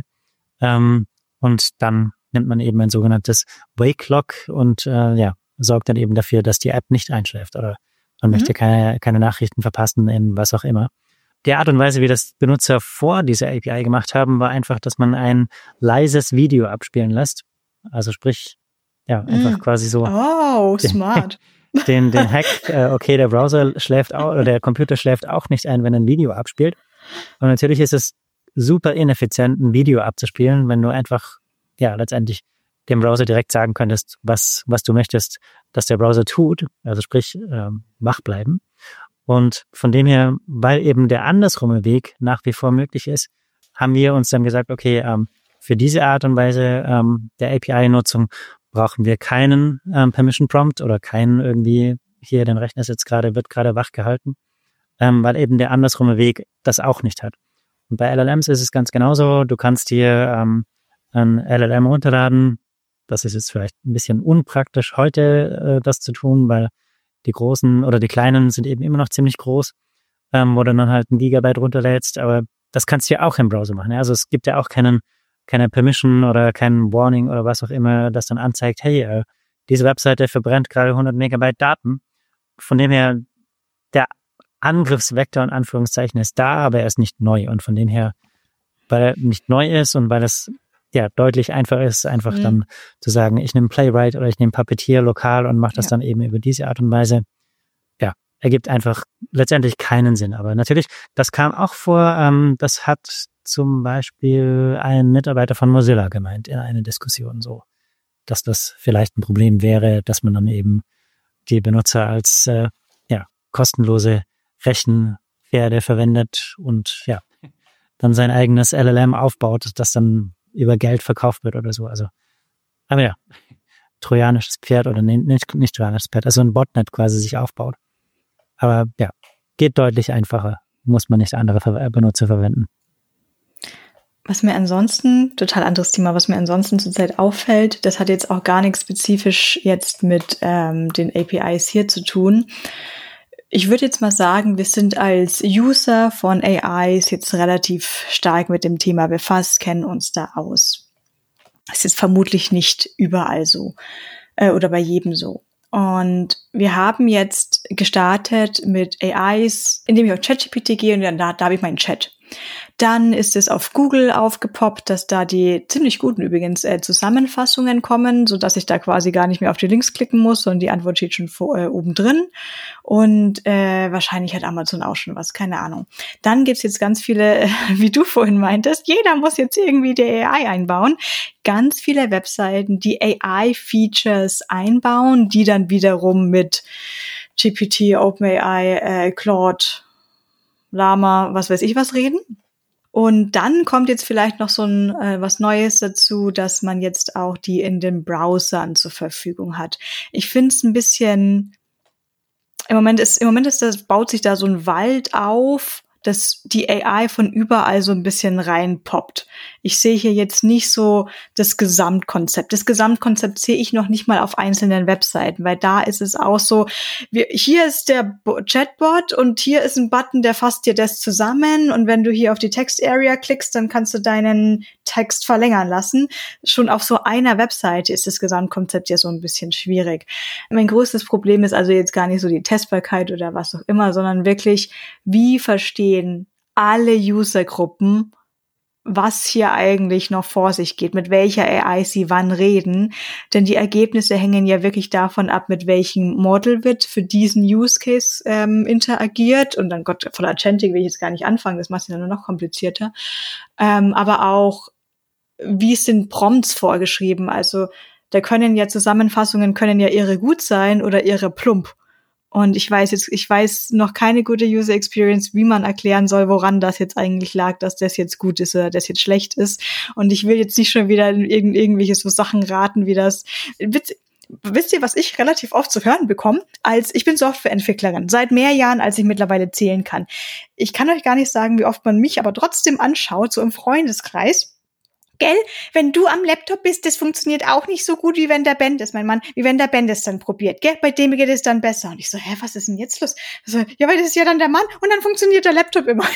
Und dann nimmt man eben ein sogenanntes Wake-Lock und sorgt dann eben dafür, dass die App nicht einschläft oder man möchte keine Nachrichten verpassen in was auch immer. Die Art und Weise, wie das Benutzer vor dieser API gemacht haben, war einfach, dass man ein leises Video abspielen lässt. Also sprich, einfach quasi so.
Oh, smart.
Den Hack, okay, der Browser schläft auch, oder der Computer schläft auch nicht ein, wenn ein Video abspielt. Und natürlich ist es super ineffizient, ein Video abzuspielen, wenn du einfach, letztendlich dem Browser direkt sagen könntest, was du möchtest, dass der Browser tut. Also sprich, wach bleiben. Und von dem her, weil eben der andersrumme Weg nach wie vor möglich ist, haben wir uns dann gesagt, okay, für diese Art und Weise der API-Nutzung brauchen wir keinen Permission Prompt oder keinen irgendwie, hier, dein Rechner wird gerade wach gehalten, weil eben der andersrumme Weg das auch nicht hat. Und bei LLMs ist es ganz genauso. Du kannst dir ein LLM runterladen. Das ist jetzt vielleicht ein bisschen unpraktisch heute, das zu tun, weil die großen oder die kleinen sind eben immer noch ziemlich groß, wo du dann halt 1 Gigabyte runterlädst. Aber das kannst du ja auch im Browser machen. Also es gibt ja auch keine Permission oder kein Warning oder was auch immer, das dann anzeigt, hey, diese Webseite verbrennt gerade 100 Megabyte Daten. Von dem her, der Angriffsvektor in Anführungszeichen ist da, aber er ist nicht neu. Und von dem her, weil er nicht neu ist und weil es deutlich einfacher ist, einfach dann zu sagen, ich nehme Playwright oder ich nehme Puppeteer lokal und mache das dann eben über diese Art und Weise, ergibt einfach letztendlich keinen Sinn. Aber natürlich, das kam auch vor, das hat zum Beispiel ein Mitarbeiter von Mozilla gemeint in einer Diskussion so, dass das vielleicht ein Problem wäre, dass man dann eben die Benutzer als kostenlose Rechenpferde verwendet und dann sein eigenes LLM aufbaut, das dann über Geld verkauft wird oder so. Also, aber trojanisches Pferd oder nicht trojanisches Pferd, also ein Botnet quasi sich aufbaut. Aber ja, geht deutlich einfacher. Muss man nicht andere Benutzer verwenden.
Was mir ansonsten, total anderes Thema, was mir ansonsten zurzeit auffällt, das hat jetzt auch gar nichts spezifisch jetzt mit den APIs hier zu tun. Ich würde jetzt mal sagen, wir sind als User von AIs jetzt relativ stark mit dem Thema befasst, kennen uns da aus. Das ist jetzt vermutlich nicht überall so oder bei jedem so. Und wir haben jetzt gestartet mit AIs, indem ich auf ChatGPT gehe und dann da habe ich meinen Chat. Dann ist es auf Google aufgepoppt, dass da die ziemlich guten übrigens Zusammenfassungen kommen, so dass ich da quasi gar nicht mehr auf die Links klicken muss, sondern die Antwort steht schon oben drin. Und wahrscheinlich hat Amazon auch schon was, keine Ahnung. Dann gibt's jetzt ganz viele, wie du vorhin meintest, jeder muss jetzt irgendwie die AI einbauen. Ganz viele Webseiten, die AI-Features einbauen, die dann wiederum mit GPT, OpenAI, Claude, Llama, was weiß ich was reden. Und dann kommt jetzt vielleicht noch so ein was Neues dazu, dass man jetzt auch die in den Browsern zur Verfügung hat. Ich finde es ein bisschen, im Moment baut sich da so ein Wald auf, dass die AI von überall so ein bisschen reinpoppt. Ich sehe hier jetzt nicht so das Gesamtkonzept. Das Gesamtkonzept sehe ich noch nicht mal auf einzelnen Webseiten, weil da ist es auch so, hier ist der Chatbot und hier ist ein Button, der fasst dir das zusammen und wenn du hier auf die Text-Area klickst, dann kannst du deinen Text verlängern lassen. Schon auf so einer Webseite ist das Gesamtkonzept ja so ein bisschen schwierig. Mein größtes Problem ist also jetzt gar nicht so die Testbarkeit oder was auch immer, sondern wirklich, wie verstehen alle Usergruppen, was hier eigentlich noch vor sich geht, mit welcher AI sie wann reden. Denn die Ergebnisse hängen ja wirklich davon ab, mit welchem Model wird für diesen Use Case interagiert. Und dann Gott, von Agentic will ich jetzt gar nicht anfangen, das macht es ja nur noch komplizierter. Aber auch, wie sind Prompts vorgeschrieben? Also da können ja Zusammenfassungen können ja irre gut sein oder irre plump. Und ich weiß noch keine gute User Experience, wie man erklären soll, woran das jetzt eigentlich lag, dass das jetzt gut ist oder das jetzt schlecht ist. Und ich will jetzt nicht schon wieder in irgendwelche so Sachen raten, wie das. Wisst ihr, was ich relativ oft zu hören bekomme? Ich bin Softwareentwicklerin, seit mehr Jahren, als ich mittlerweile zählen kann. Ich kann euch gar nicht sagen, wie oft man mich aber trotzdem anschaut, so im Freundeskreis. Gell, wenn du am Laptop bist, das funktioniert auch nicht so gut, wie wenn der Ben das, mein Mann, wie wenn der Ben das dann probiert, gell, bei dem geht es dann besser. Und ich so, was ist denn jetzt los? So, ja, weil das ist ja dann der Mann und dann funktioniert der Laptop immer.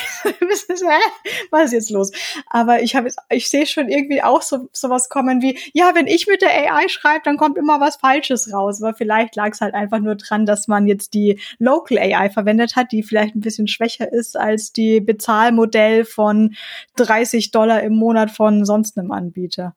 Was ist jetzt los? Aber ich sehe schon irgendwie auch sowas kommen wie, ja, wenn ich mit der AI schreibe, dann kommt immer was Falsches raus. Aber vielleicht lag es halt einfach nur dran, dass man jetzt die Local AI verwendet hat, die vielleicht ein bisschen schwächer ist als die Bezahlmodell von $30 im Monat von sonst einem Anbieter.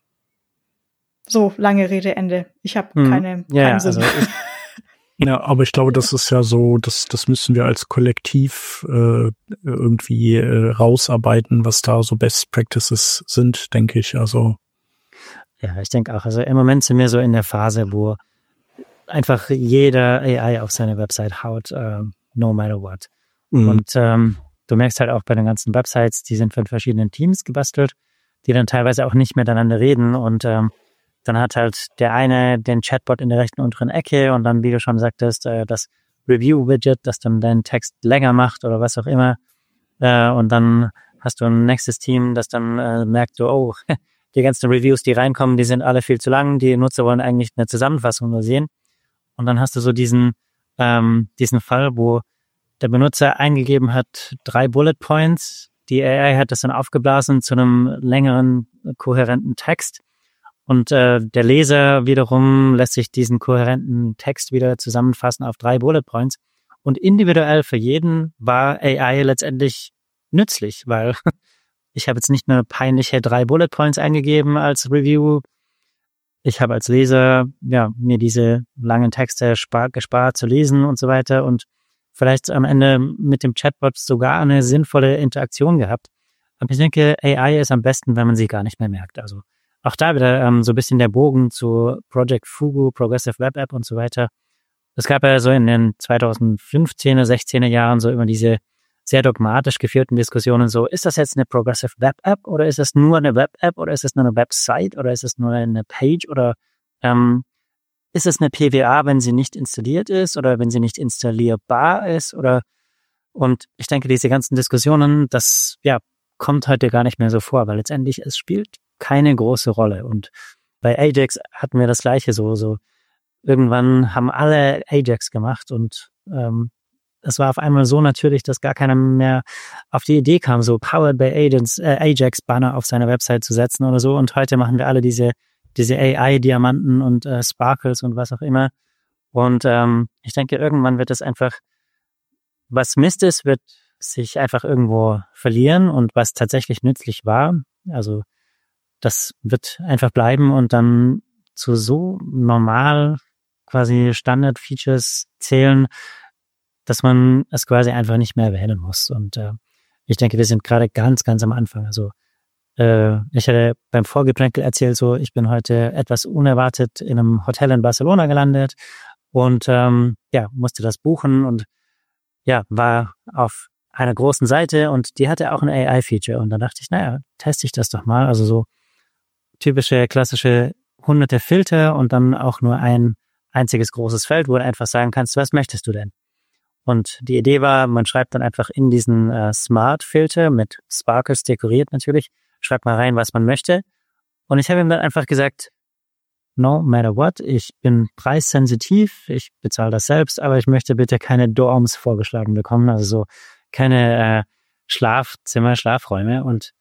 So, lange Rede, Ende. Ich habe keinen Sinn.
Also
ja, aber ich glaube, das ist ja so, das müssen wir als Kollektiv irgendwie rausarbeiten, was da so Best Practices sind, denke ich. Also
ja, ich denke auch. Also im Moment sind wir so in der Phase, wo einfach jeder AI auf seine Website haut, no matter what. Und du merkst halt auch bei den ganzen Websites, die sind von verschiedenen Teams gebastelt, die dann teilweise auch nicht miteinander reden und dann hat halt der eine den Chatbot in der rechten unteren Ecke und dann, wie du schon sagtest, das Review-Widget, das dann deinen Text länger macht oder was auch immer und dann hast du ein nächstes Team, das dann merkt so, oh, die ganzen Reviews, die reinkommen, die sind alle viel zu lang, die Nutzer wollen eigentlich eine Zusammenfassung nur sehen und dann hast du so diesen Fall, wo der Benutzer eingegeben hat 3 Bullet Points, die AI hat das dann aufgeblasen zu einem längeren, kohärenten Text und der Leser wiederum lässt sich diesen kohärenten Text wieder zusammenfassen auf 3 Bullet Points und individuell für jeden war AI letztendlich nützlich, weil ich habe jetzt nicht nur peinliche 3 Bullet Points eingegeben als Review, ich habe als Leser mir diese langen Texte gespart zu lesen und so weiter und vielleicht am Ende mit dem Chatbot sogar eine sinnvolle Interaktion gehabt. Aber ich denke, AI ist am besten, wenn man sie gar nicht mehr merkt. Also auch da wieder so ein bisschen der Bogen zu Project Fugu, Progressive Web App und so weiter. Es gab ja so in den 2015er, 16er Jahren so immer diese sehr dogmatisch geführten Diskussionen so, ist das jetzt eine Progressive Web App oder ist das nur eine Web App oder ist das nur eine Website oder ist das nur eine Page oder ist es eine PWA, wenn sie nicht installiert ist oder wenn sie nicht installierbar ist und ich denke, diese ganzen Diskussionen, das kommt heute gar nicht mehr so vor, weil letztendlich es spielt keine große Rolle. Und bei Ajax hatten wir das Gleiche so. Irgendwann haben alle Ajax gemacht und es war auf einmal so natürlich, dass gar keiner mehr auf die Idee kam, so Powered by Ajax Banner auf seine Website zu setzen oder so. Und heute machen wir alle diese AI-Diamanten und Sparkles und was auch immer. Und ich denke, irgendwann wird es einfach, was Mist ist, wird sich einfach irgendwo verlieren und was tatsächlich nützlich war, also das wird einfach bleiben und dann zu so normal quasi Standard-Features zählen, dass man es quasi einfach nicht mehr erwähnen muss. Und ich denke, wir sind gerade ganz, ganz am Anfang. Also ich hatte beim Vorgeplänkel erzählt, so ich bin heute etwas unerwartet in einem Hotel in Barcelona gelandet und musste das buchen und war auf einer großen Seite und die hatte auch ein AI-Feature. Und dann dachte ich, teste ich das doch mal. Also so typische, klassische hunderte Filter und dann auch nur ein einziges großes Feld, wo du einfach sagen kannst, was möchtest du denn? Und die Idee war, man schreibt dann einfach in diesen Smart-Filter mit Sparkles dekoriert natürlich, schreibt mal rein, was man möchte. Und ich habe ihm dann einfach gesagt, no matter what, ich bin preissensitiv, ich bezahle das selbst, aber ich möchte bitte keine Dorms vorgeschlagen bekommen, also so keine Schlafzimmer, Schlafräume. Und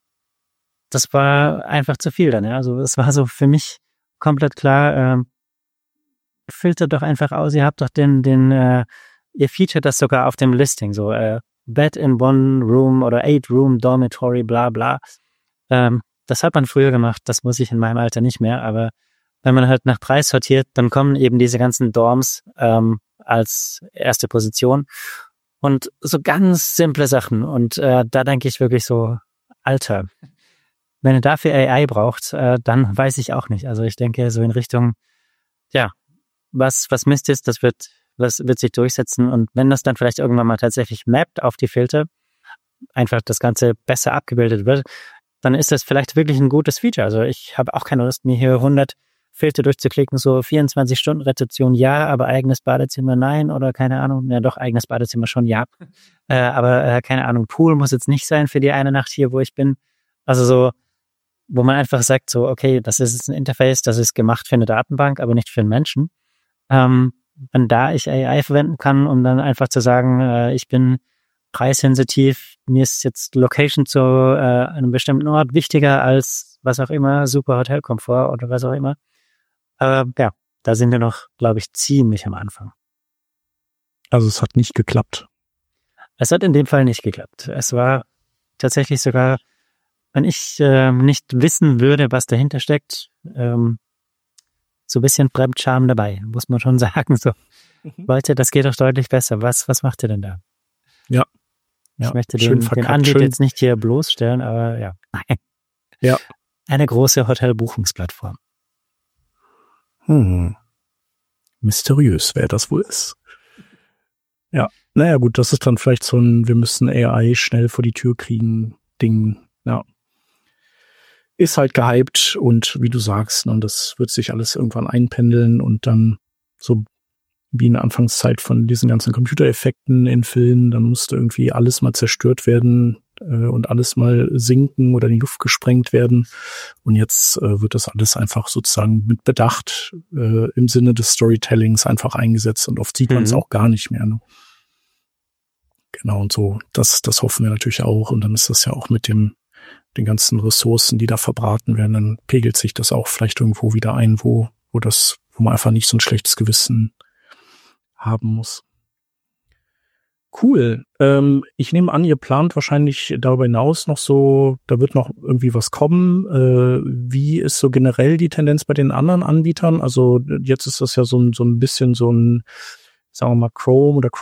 das war einfach zu viel dann. Ja? Also es war so für mich komplett klar, filtert doch einfach aus, ihr habt doch ihr featuret das sogar auf dem Listing, so Bed in one room oder 8-room dormitory, bla bla. Das hat man früher gemacht, das muss ich in meinem Alter nicht mehr, aber wenn man halt nach Preis sortiert, dann kommen eben diese ganzen Dorms als erste Position und so ganz simple Sachen und da denke ich wirklich so, Alter, wenn ihr dafür AI braucht, dann weiß ich auch nicht. Also ich denke so in Richtung, was Mist ist, das wird sich durchsetzen und wenn das dann vielleicht irgendwann mal tatsächlich mappt auf die Filter, einfach das Ganze besser abgebildet wird, dann ist das vielleicht wirklich ein gutes Feature. Also ich habe auch keine Lust, mir hier 100 Filter durchzuklicken, so 24-Stunden-Rezeption ja, aber eigenes Badezimmer nein oder keine Ahnung, ja doch, eigenes Badezimmer schon ja, aber keine Ahnung, Pool muss jetzt nicht sein für die eine Nacht hier, wo ich bin. Also so, wo man einfach sagt, so okay, das ist jetzt ein Interface, das ist gemacht für eine Datenbank, aber nicht für einen Menschen. Wenn da ich AI verwenden kann, um dann einfach zu sagen, ich bin preissensitiv, mir ist jetzt Location zu einem bestimmten Ort wichtiger als was auch immer, super Hotelkomfort oder was auch immer. Da sind wir noch, glaube ich, ziemlich am Anfang.
Also es hat nicht geklappt.
Es hat in dem Fall nicht geklappt. Es war tatsächlich sogar, wenn ich nicht wissen würde, was dahinter steckt, so ein bisschen Fremdscham dabei, muss man schon sagen. So, Leute, das geht doch deutlich besser. Was macht ihr denn da?
Ja.
Ich möchte den Anbieter jetzt nicht hier bloßstellen, aber ja.
Ja.
Eine große Hotelbuchungsplattform.
Mysteriös, wer das wohl ist. Ja, naja gut, das ist dann vielleicht so ein, wir müssen AI schnell vor die Tür kriegen Ding. Ja. Ist halt gehypt und wie du sagst, und das wird sich alles irgendwann einpendeln und dann so wie in der Anfangszeit von diesen ganzen Computereffekten in Filmen, dann musste irgendwie alles mal zerstört werden und alles mal sinken oder in die Luft gesprengt werden. Und jetzt wird das alles einfach sozusagen mit Bedacht im Sinne des Storytellings einfach eingesetzt und oft sieht man es auch gar nicht mehr. Ne? Genau, und so, das hoffen wir natürlich auch. Und dann ist das ja auch mit den ganzen Ressourcen, die da verbraten werden, dann pegelt sich das auch vielleicht irgendwo wieder ein, wo man einfach nicht so ein schlechtes Gewissen haben muss. Cool. Ich nehme an, ihr plant wahrscheinlich darüber hinaus noch so, da wird noch irgendwie was kommen. Wie ist so generell die Tendenz bei den anderen Anbietern? Also jetzt ist das ja so ein bisschen so ein, sagen wir mal, Chrome oder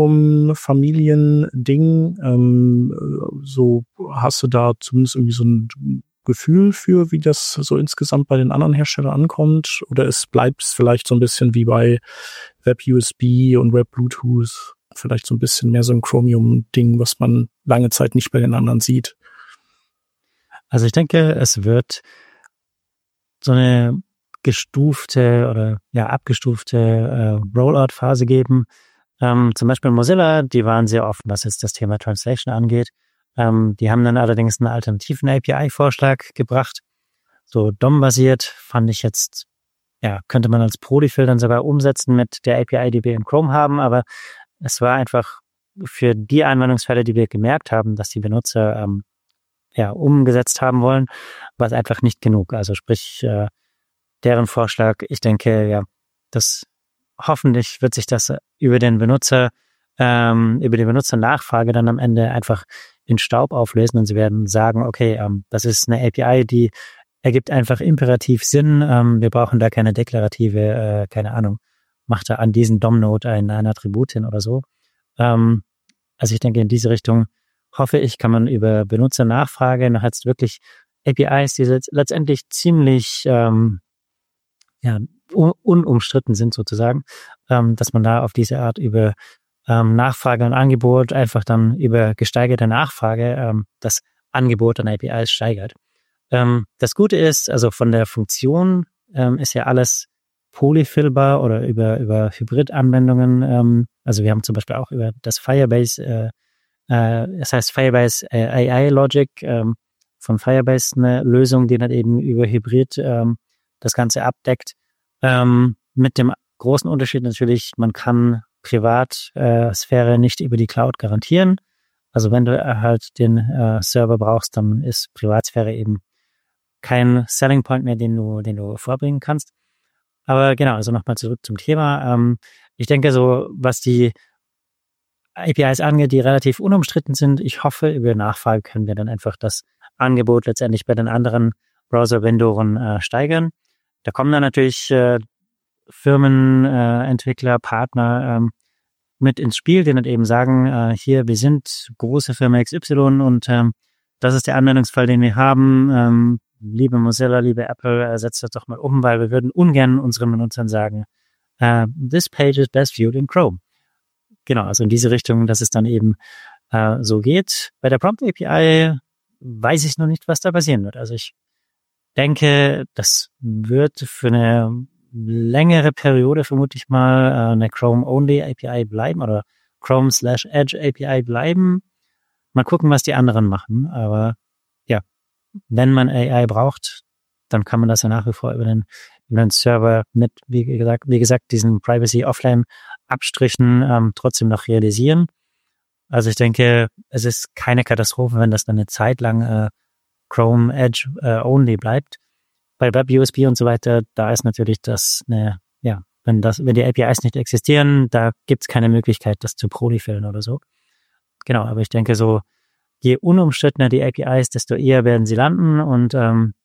Chromium-Familien-Ding. So hast du da zumindest irgendwie so ein Gefühl für, wie das so insgesamt bei den anderen Herstellern ankommt? Oder bleibt es vielleicht so ein bisschen wie bei Web-USB und Web-Bluetooth? Vielleicht so ein bisschen mehr so ein Chromium-Ding, was man lange Zeit nicht bei den anderen sieht?
Also ich denke, es wird so eine abgestufte Rollout-Phase geben. Zum Beispiel Mozilla, die waren sehr offen, was jetzt das Thema Translation angeht. Die haben dann allerdings einen alternativen API-Vorschlag gebracht. So DOM-basiert fand ich jetzt, könnte man als Polyfill dann sogar umsetzen mit der API, die wir in Chrome haben, aber es war einfach für die Anwendungsfälle, die wir gemerkt haben, dass die Benutzer umgesetzt haben wollen, war es einfach nicht genug. Also sprich, deren Vorschlag, ich denke, hoffentlich wird sich das über die Benutzernachfrage dann am Ende einfach in Staub auflösen und sie werden sagen, okay, das ist eine API, die ergibt einfach imperativ Sinn. Wir brauchen da keine deklarative, macht da an diesen DOM-Node ein Attribut hin oder so. Also ich denke, in diese Richtung hoffe ich, kann man über Benutzernachfrage nach jetzt wirklich APIs, die letztendlich ziemlich unumstritten sind sozusagen, dass man da auf diese Art über Nachfrage und Angebot einfach dann über gesteigerte Nachfrage das Angebot an APIs steigert. Das Gute ist, also von der Funktion ist ja alles polyfillbar oder über Hybrid-Anwendungen. Also wir haben zum Beispiel auch über das Firebase, das heißt Firebase AI Logic von Firebase eine Lösung, die dann eben über Hybrid das Ganze abdeckt. Mit dem großen Unterschied natürlich, man kann Privatsphäre nicht über die Cloud garantieren. Also wenn du halt den Server brauchst, dann ist Privatsphäre eben kein Selling Point mehr, den du vorbringen kannst. Aber genau, also nochmal zurück zum Thema. Ich denke so, was die APIs angeht, die relativ unumstritten sind, ich hoffe, über Nachfrage können wir dann einfach das Angebot letztendlich bei den anderen Browser-Vendoren steigern. Da kommen dann natürlich Firmen, Entwickler, Partner mit ins Spiel, die dann eben sagen, hier, wir sind große Firma XY und das ist der Anwendungsfall, den wir haben. Liebe Mozilla, liebe Apple, setzt das doch mal um, weil wir würden ungern unseren Benutzern sagen, this page is best viewed in Chrome. Genau, also in diese Richtung, dass es dann eben so geht. Bei der Prompt API weiß ich noch nicht, was da passieren wird. Also ich denke, das wird für eine längere Periode vermutlich mal eine Chrome-only API bleiben oder Chrome/Edge API bleiben. Mal gucken, was die anderen machen. Aber ja, wenn man AI braucht, dann kann man das ja nach wie vor über den Server mit, wie gesagt, diesen Privacy-Offline-Abstrichen trotzdem noch realisieren. Also ich denke, es ist keine Katastrophe, wenn das dann eine Zeit lang Chrome Edge only bleibt. Bei WebUSB und so weiter, da ist natürlich wenn die APIs nicht existieren, da gibt's keine Möglichkeit, das zu polyfillen oder so. Genau, aber ich denke so, je unumstrittener die APIs, desto eher werden sie landen und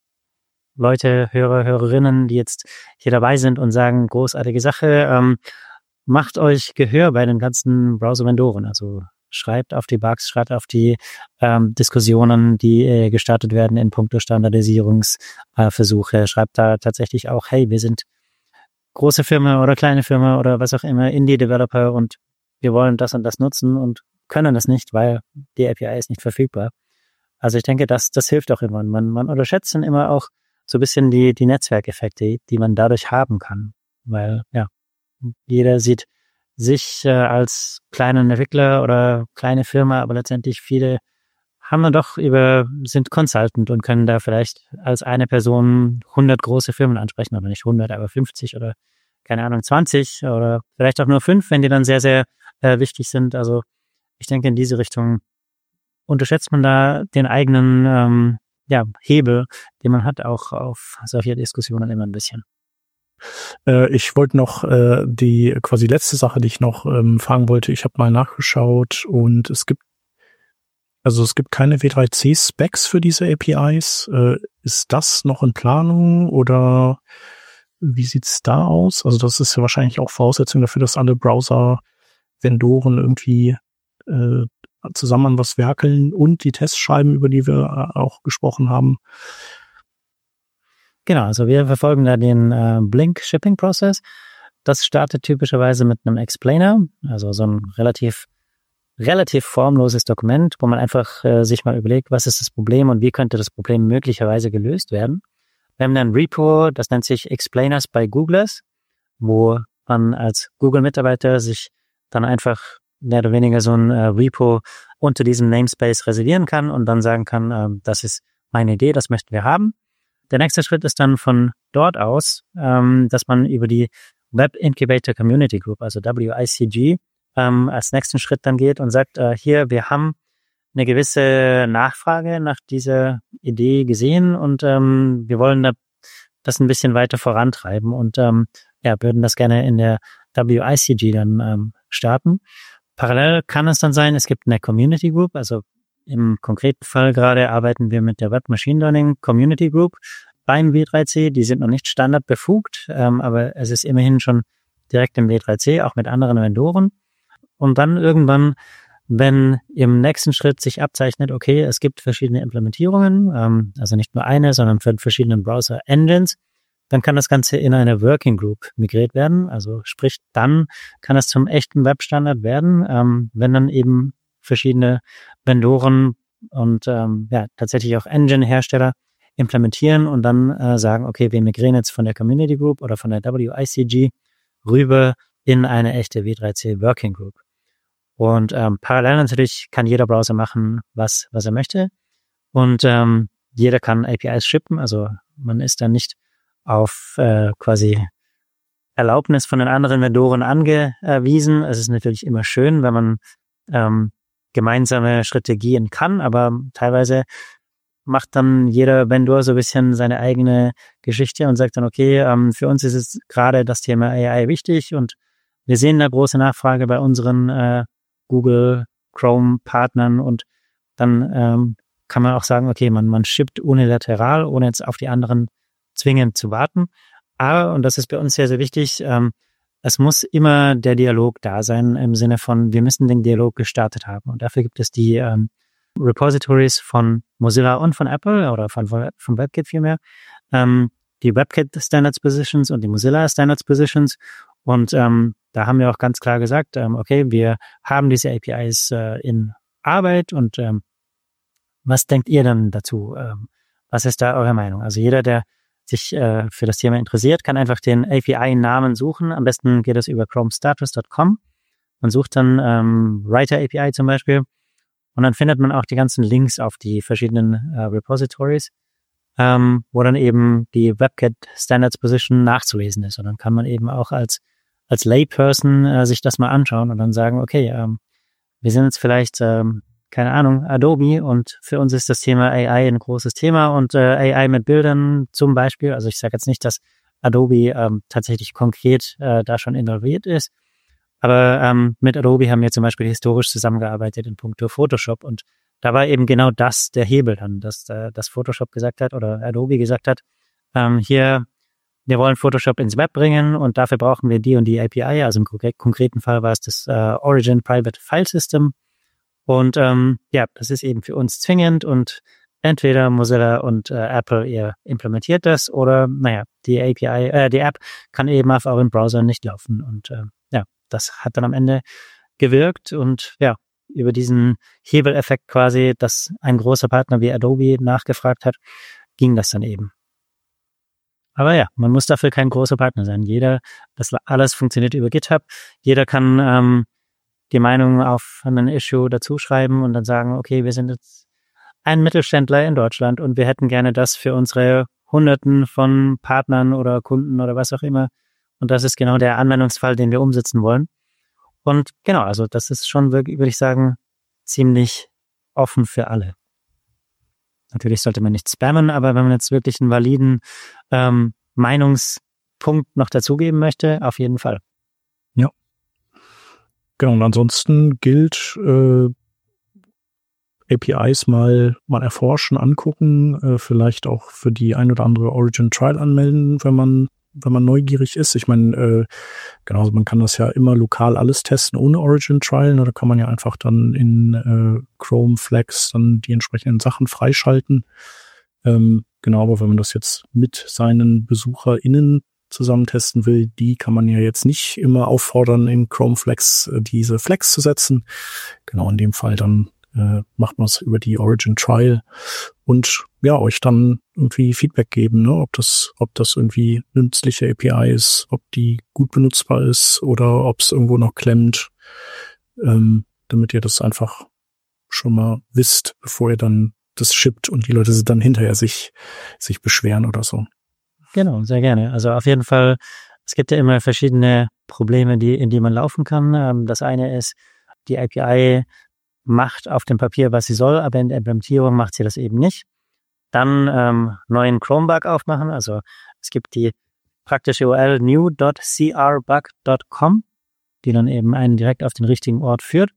Leute, Hörerinnen, die jetzt hier dabei sind und sagen, großartige Sache, macht euch Gehör bei den ganzen Browser-Vendoren, also schreibt auf die Bugs, schreibt auf die Diskussionen, die gestartet werden in puncto Standardisierungsversuche. Schreibt da tatsächlich auch, hey, wir sind große Firma oder kleine Firma oder was auch immer, Indie-Developer und wir wollen das und das nutzen und können das nicht, weil die API ist nicht verfügbar. Also ich denke, das hilft auch immer. Man unterschätzt dann immer auch so ein bisschen die Netzwerkeffekte, die man dadurch haben kann. Weil, jeder sieht sich als kleinen Entwickler oder kleine Firma, aber letztendlich viele sind Consultant und können da vielleicht als eine Person 100 große Firmen ansprechen, oder nicht 100, aber 50 oder keine Ahnung, 20 oder vielleicht auch nur 5, wenn die dann sehr, sehr wichtig sind. Also ich denke, in diese Richtung unterschätzt man da den eigenen Hebel, den man hat, auch auf solche Diskussionen immer ein bisschen.
Ich wollte noch die quasi letzte Sache, die ich noch fragen wollte. Ich habe mal nachgeschaut und es gibt keine W3C-Specs für diese APIs. Ist das noch in Planung oder wie sieht's da aus? Also das ist ja wahrscheinlich auch Voraussetzung dafür, dass alle Browser-Vendoren irgendwie zusammen an was werkeln und die Tests schreiben, über die wir auch gesprochen haben.
Genau, also wir verfolgen da den Blink-Shipping-Prozess. Das startet typischerweise mit einem Explainer, also so ein relativ formloses Dokument, wo man einfach sich mal überlegt, was ist das Problem und wie könnte das Problem möglicherweise gelöst werden. Wir haben ein Repo, das nennt sich Explainers bei Googlers, wo man als Google-Mitarbeiter sich dann einfach mehr oder weniger so ein Repo unter diesem Namespace reservieren kann und dann sagen kann, das ist meine Idee, das möchten wir haben. Der nächste Schritt ist dann von dort aus, dass man über die Web Incubator Community Group, also WICG, als nächsten Schritt dann geht und sagt, hier, wir haben eine gewisse Nachfrage nach dieser Idee gesehen und wir wollen das ein bisschen weiter vorantreiben und würden das gerne in der WICG dann starten. Parallel kann es dann sein, es gibt eine Community Group, also im konkreten Fall gerade arbeiten wir mit der Web Machine Learning Community Group beim W3C. Die sind noch nicht standardbefugt, aber es ist immerhin schon direkt im W3C, auch mit anderen Vendoren. Und dann irgendwann, wenn im nächsten Schritt sich abzeichnet, okay, es gibt verschiedene Implementierungen, also nicht nur eine, sondern für verschiedene Browser-Engines, dann kann das Ganze in eine Working Group migriert werden. Also sprich, dann kann es zum echten Webstandard werden, wenn dann eben verschiedene Vendoren und tatsächlich auch Engine-Hersteller implementieren und dann sagen, okay, wir migrieren jetzt von der Community Group oder von der WICG rüber in eine echte W3C Working Group. Und parallel natürlich kann jeder Browser machen, was er möchte. Und jeder kann APIs shippen. Also man ist dann nicht auf quasi Erlaubnis von den anderen Vendoren angewiesen. Es ist natürlich immer schön, wenn man gemeinsame Schritte gehen kann, aber teilweise macht dann jeder Vendor so ein bisschen seine eigene Geschichte und sagt dann, okay, für uns ist es gerade das Thema AI wichtig und wir sehen eine große Nachfrage bei unseren Google Chrome Partnern und dann kann man auch sagen, okay, man shippt unilateral, ohne jetzt auf die anderen zwingend zu warten. Aber, und das ist bei uns sehr, sehr wichtig, es muss immer der Dialog da sein im Sinne von, wir müssen den Dialog gestartet haben. Und dafür gibt es die Repositories von Mozilla und von Apple oder von WebKit vielmehr, die WebKit Standards Positions und die Mozilla Standards Positions. Und da haben wir auch ganz klar gesagt, okay, wir haben diese APIs in Arbeit und was denkt ihr dann dazu? Was ist da eure Meinung? Also jeder, der sich für das Thema interessiert, kann einfach den API-Namen suchen. Am besten geht es über chromestatus.com. Man sucht dann Writer API zum Beispiel und dann findet man auch die ganzen Links auf die verschiedenen Repositories, wo dann eben die WebKit Standards Position nachzulesen ist. Und dann kann man eben auch als Layperson sich das mal anschauen und dann sagen, okay, wir sind jetzt vielleicht keine Ahnung, Adobe und für uns ist das Thema AI ein großes Thema und AI mit Bildern zum Beispiel, also ich sage jetzt nicht, dass Adobe tatsächlich konkret da schon involviert ist, aber mit Adobe haben wir zum Beispiel historisch zusammengearbeitet in puncto Photoshop und da war eben genau das der Hebel dann, dass das Photoshop gesagt hat oder Adobe gesagt hat, hier, wir wollen Photoshop ins Web bringen und dafür brauchen wir die und die API, also im konkreten Fall war es das Origin Private File System. Und das ist eben für uns zwingend und entweder Mozilla und Apple, ihr implementiert das oder die App kann eben auf euren Browser nicht laufen. Und das hat dann am Ende gewirkt und über diesen Hebeleffekt quasi, dass ein großer Partner wie Adobe nachgefragt hat, ging das dann eben. Aber man muss dafür kein großer Partner sein. Das alles funktioniert über GitHub. Jeder kann die Meinung auf einen Issue dazuschreiben und dann sagen, okay, wir sind jetzt ein Mittelständler in Deutschland und wir hätten gerne das für unsere Hunderten von Partnern oder Kunden oder was auch immer. Und das ist genau der Anwendungsfall, den wir umsetzen wollen. Und genau, also das ist schon wirklich, würde ich sagen, ziemlich offen für alle. Natürlich sollte man nicht spammen, aber wenn man jetzt wirklich einen validen Meinungspunkt noch dazugeben möchte, auf jeden Fall.
Ja. Genau, und ansonsten gilt APIs mal erforschen, angucken, vielleicht auch für die ein oder andere Origin Trial anmelden, wenn man neugierig ist. Ich meine, genauso, man kann das ja immer lokal alles testen ohne Origin Trial. Da kann man ja einfach dann in Chrome Flex dann die entsprechenden Sachen freischalten. Genau, aber wenn man das jetzt mit seinen BesucherInnen zusammen testen will, die kann man ja jetzt nicht immer auffordern, in Chrome Flex diese Flex zu setzen. Genau, in dem Fall dann macht man es über die Origin Trial und ja, euch dann irgendwie Feedback geben, ne? Ob das irgendwie nützliche API ist, ob die gut benutzbar ist oder ob es irgendwo noch klemmt, damit ihr das einfach schon mal wisst, bevor ihr dann das shippt und die Leute dann hinterher sich beschweren oder so.
Genau, sehr gerne. Also auf jeden Fall, es gibt ja immer verschiedene Probleme, in die man laufen kann. Das eine ist, die API macht auf dem Papier, was sie soll, aber in der Implementierung macht sie das eben nicht. Dann neuen Chrome-Bug aufmachen. Also es gibt die praktische URL new.crbug.com, die dann eben einen direkt auf den richtigen Ort führt.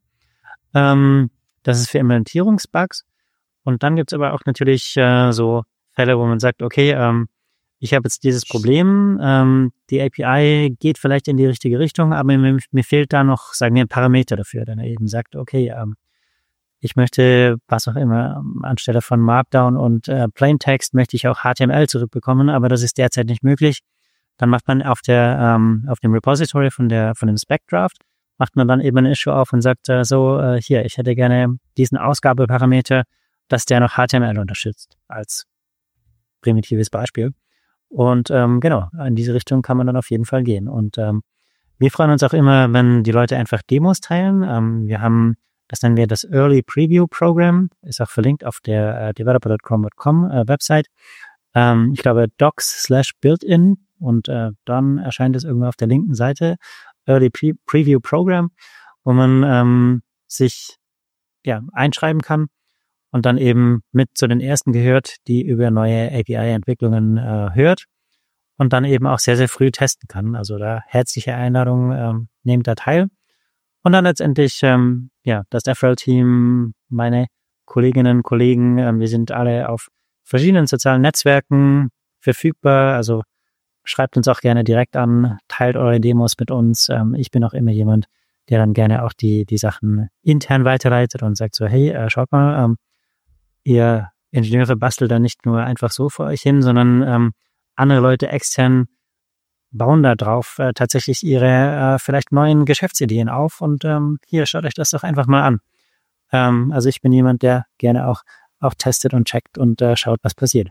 Das ist für Implementierungsbugs. Und dann gibt's aber auch natürlich so Fälle, wo man sagt, okay, ich habe jetzt dieses Problem, die API geht vielleicht in die richtige Richtung, aber mir fehlt da noch, sagen wir, ein Parameter dafür, dann er eben sagt, okay, ich möchte, was auch immer, anstelle von Markdown und Plaintext möchte ich auch HTML zurückbekommen, aber das ist derzeit nicht möglich. Dann macht man auf dem Repository von dem Spec-Draft, macht man dann eben ein Issue auf und sagt hier, ich hätte gerne diesen Ausgabeparameter, dass der noch HTML unterstützt, als primitives Beispiel. Und genau, in diese Richtung kann man dann auf jeden Fall gehen. Und wir freuen uns auch immer, wenn die Leute einfach Demos teilen. Das nennen wir das Early Preview Program, ist auch verlinkt auf der developer.chrome.com Website. Ich glaube docs/built-in und dann erscheint es irgendwo auf der linken Seite, Early Preview Program, wo man sich einschreiben kann und dann eben mit zu den ersten gehört, die über neue API-Entwicklungen hört und dann eben auch sehr, sehr früh testen kann. Also da herzliche Einladung, nehmt da teil. Und dann letztendlich, das DevRel-Team, meine Kolleginnen und Kollegen, wir sind alle auf verschiedenen sozialen Netzwerken verfügbar. Also schreibt uns auch gerne direkt an, teilt eure Demos mit uns. Ich bin auch immer jemand, der dann gerne auch die Sachen intern weiterleitet und sagt so, hey, schaut mal, ihr Ingenieure bastelt da nicht nur einfach so vor euch hin, sondern andere Leute extern bauen da drauf tatsächlich ihre vielleicht neuen Geschäftsideen auf und hier, schaut euch das doch einfach mal an. Also ich bin jemand, der gerne auch testet und checkt und schaut, was passiert.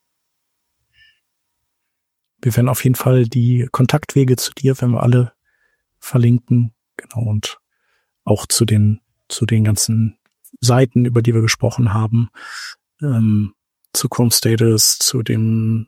Wir werden auf jeden Fall die Kontaktwege zu dir, wenn wir alle verlinken, genau, und auch zu den ganzen Seiten, über die wir gesprochen haben, zu Chrome Status, zu dem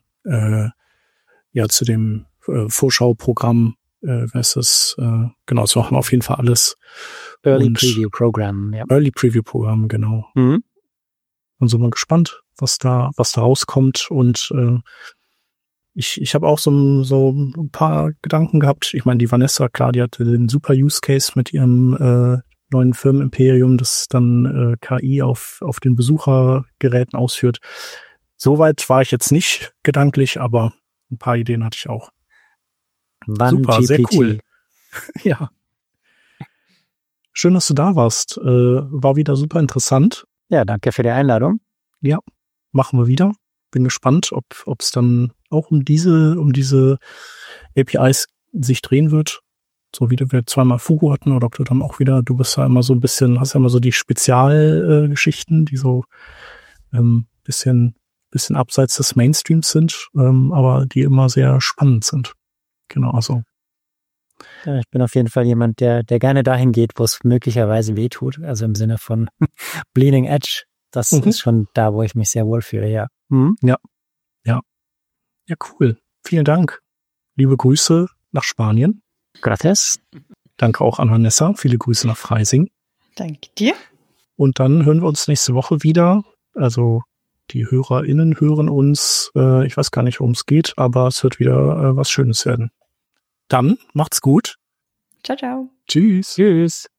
Vorschauprogramm, was ist genau, das machen wir auf jeden Fall alles.
Early Preview Program, ja.
Early Preview Program, genau.
Mhm.
Und so mal gespannt, was da rauskommt. Und ich habe auch so ein paar Gedanken gehabt. Ich meine, die Vanessa, klar, die hatte den super Use Case mit ihrem neuen Firmenimperium, das dann KI auf den Besuchergeräten ausführt. Soweit war ich jetzt nicht gedanklich, aber ein paar Ideen hatte ich auch. Super, sehr cool. Ja. Schön, dass du da warst. War wieder super interessant.
Ja, danke für die Einladung.
Ja, machen wir wieder. Bin gespannt, ob es dann auch um diese APIs sich drehen wird. So wie wir zweimal Fugu hatten, oder ob du dann auch wieder, du bist ja immer so ein bisschen, hast ja immer so die Spezialgeschichten, die so bisschen abseits des Mainstreams sind, aber die immer sehr spannend sind. Genau, also.
Ja, ich bin auf jeden Fall jemand, der gerne dahin geht, wo es möglicherweise weh tut. Also im Sinne von Bleeding Edge. Das ist schon da, wo ich mich sehr wohl fühle, ja. Mhm.
Ja, cool. Vielen Dank. Liebe Grüße nach Spanien.
Gracias.
Danke auch an Vanessa. Viele Grüße nach Freising.
Danke dir.
Und dann hören wir uns nächste Woche wieder. Also die HörerInnen hören uns. Ich weiß gar nicht, worum es geht, aber es wird wieder was Schönes werden. Dann macht's gut.
Ciao, ciao.
Tschüss.
Tschüss.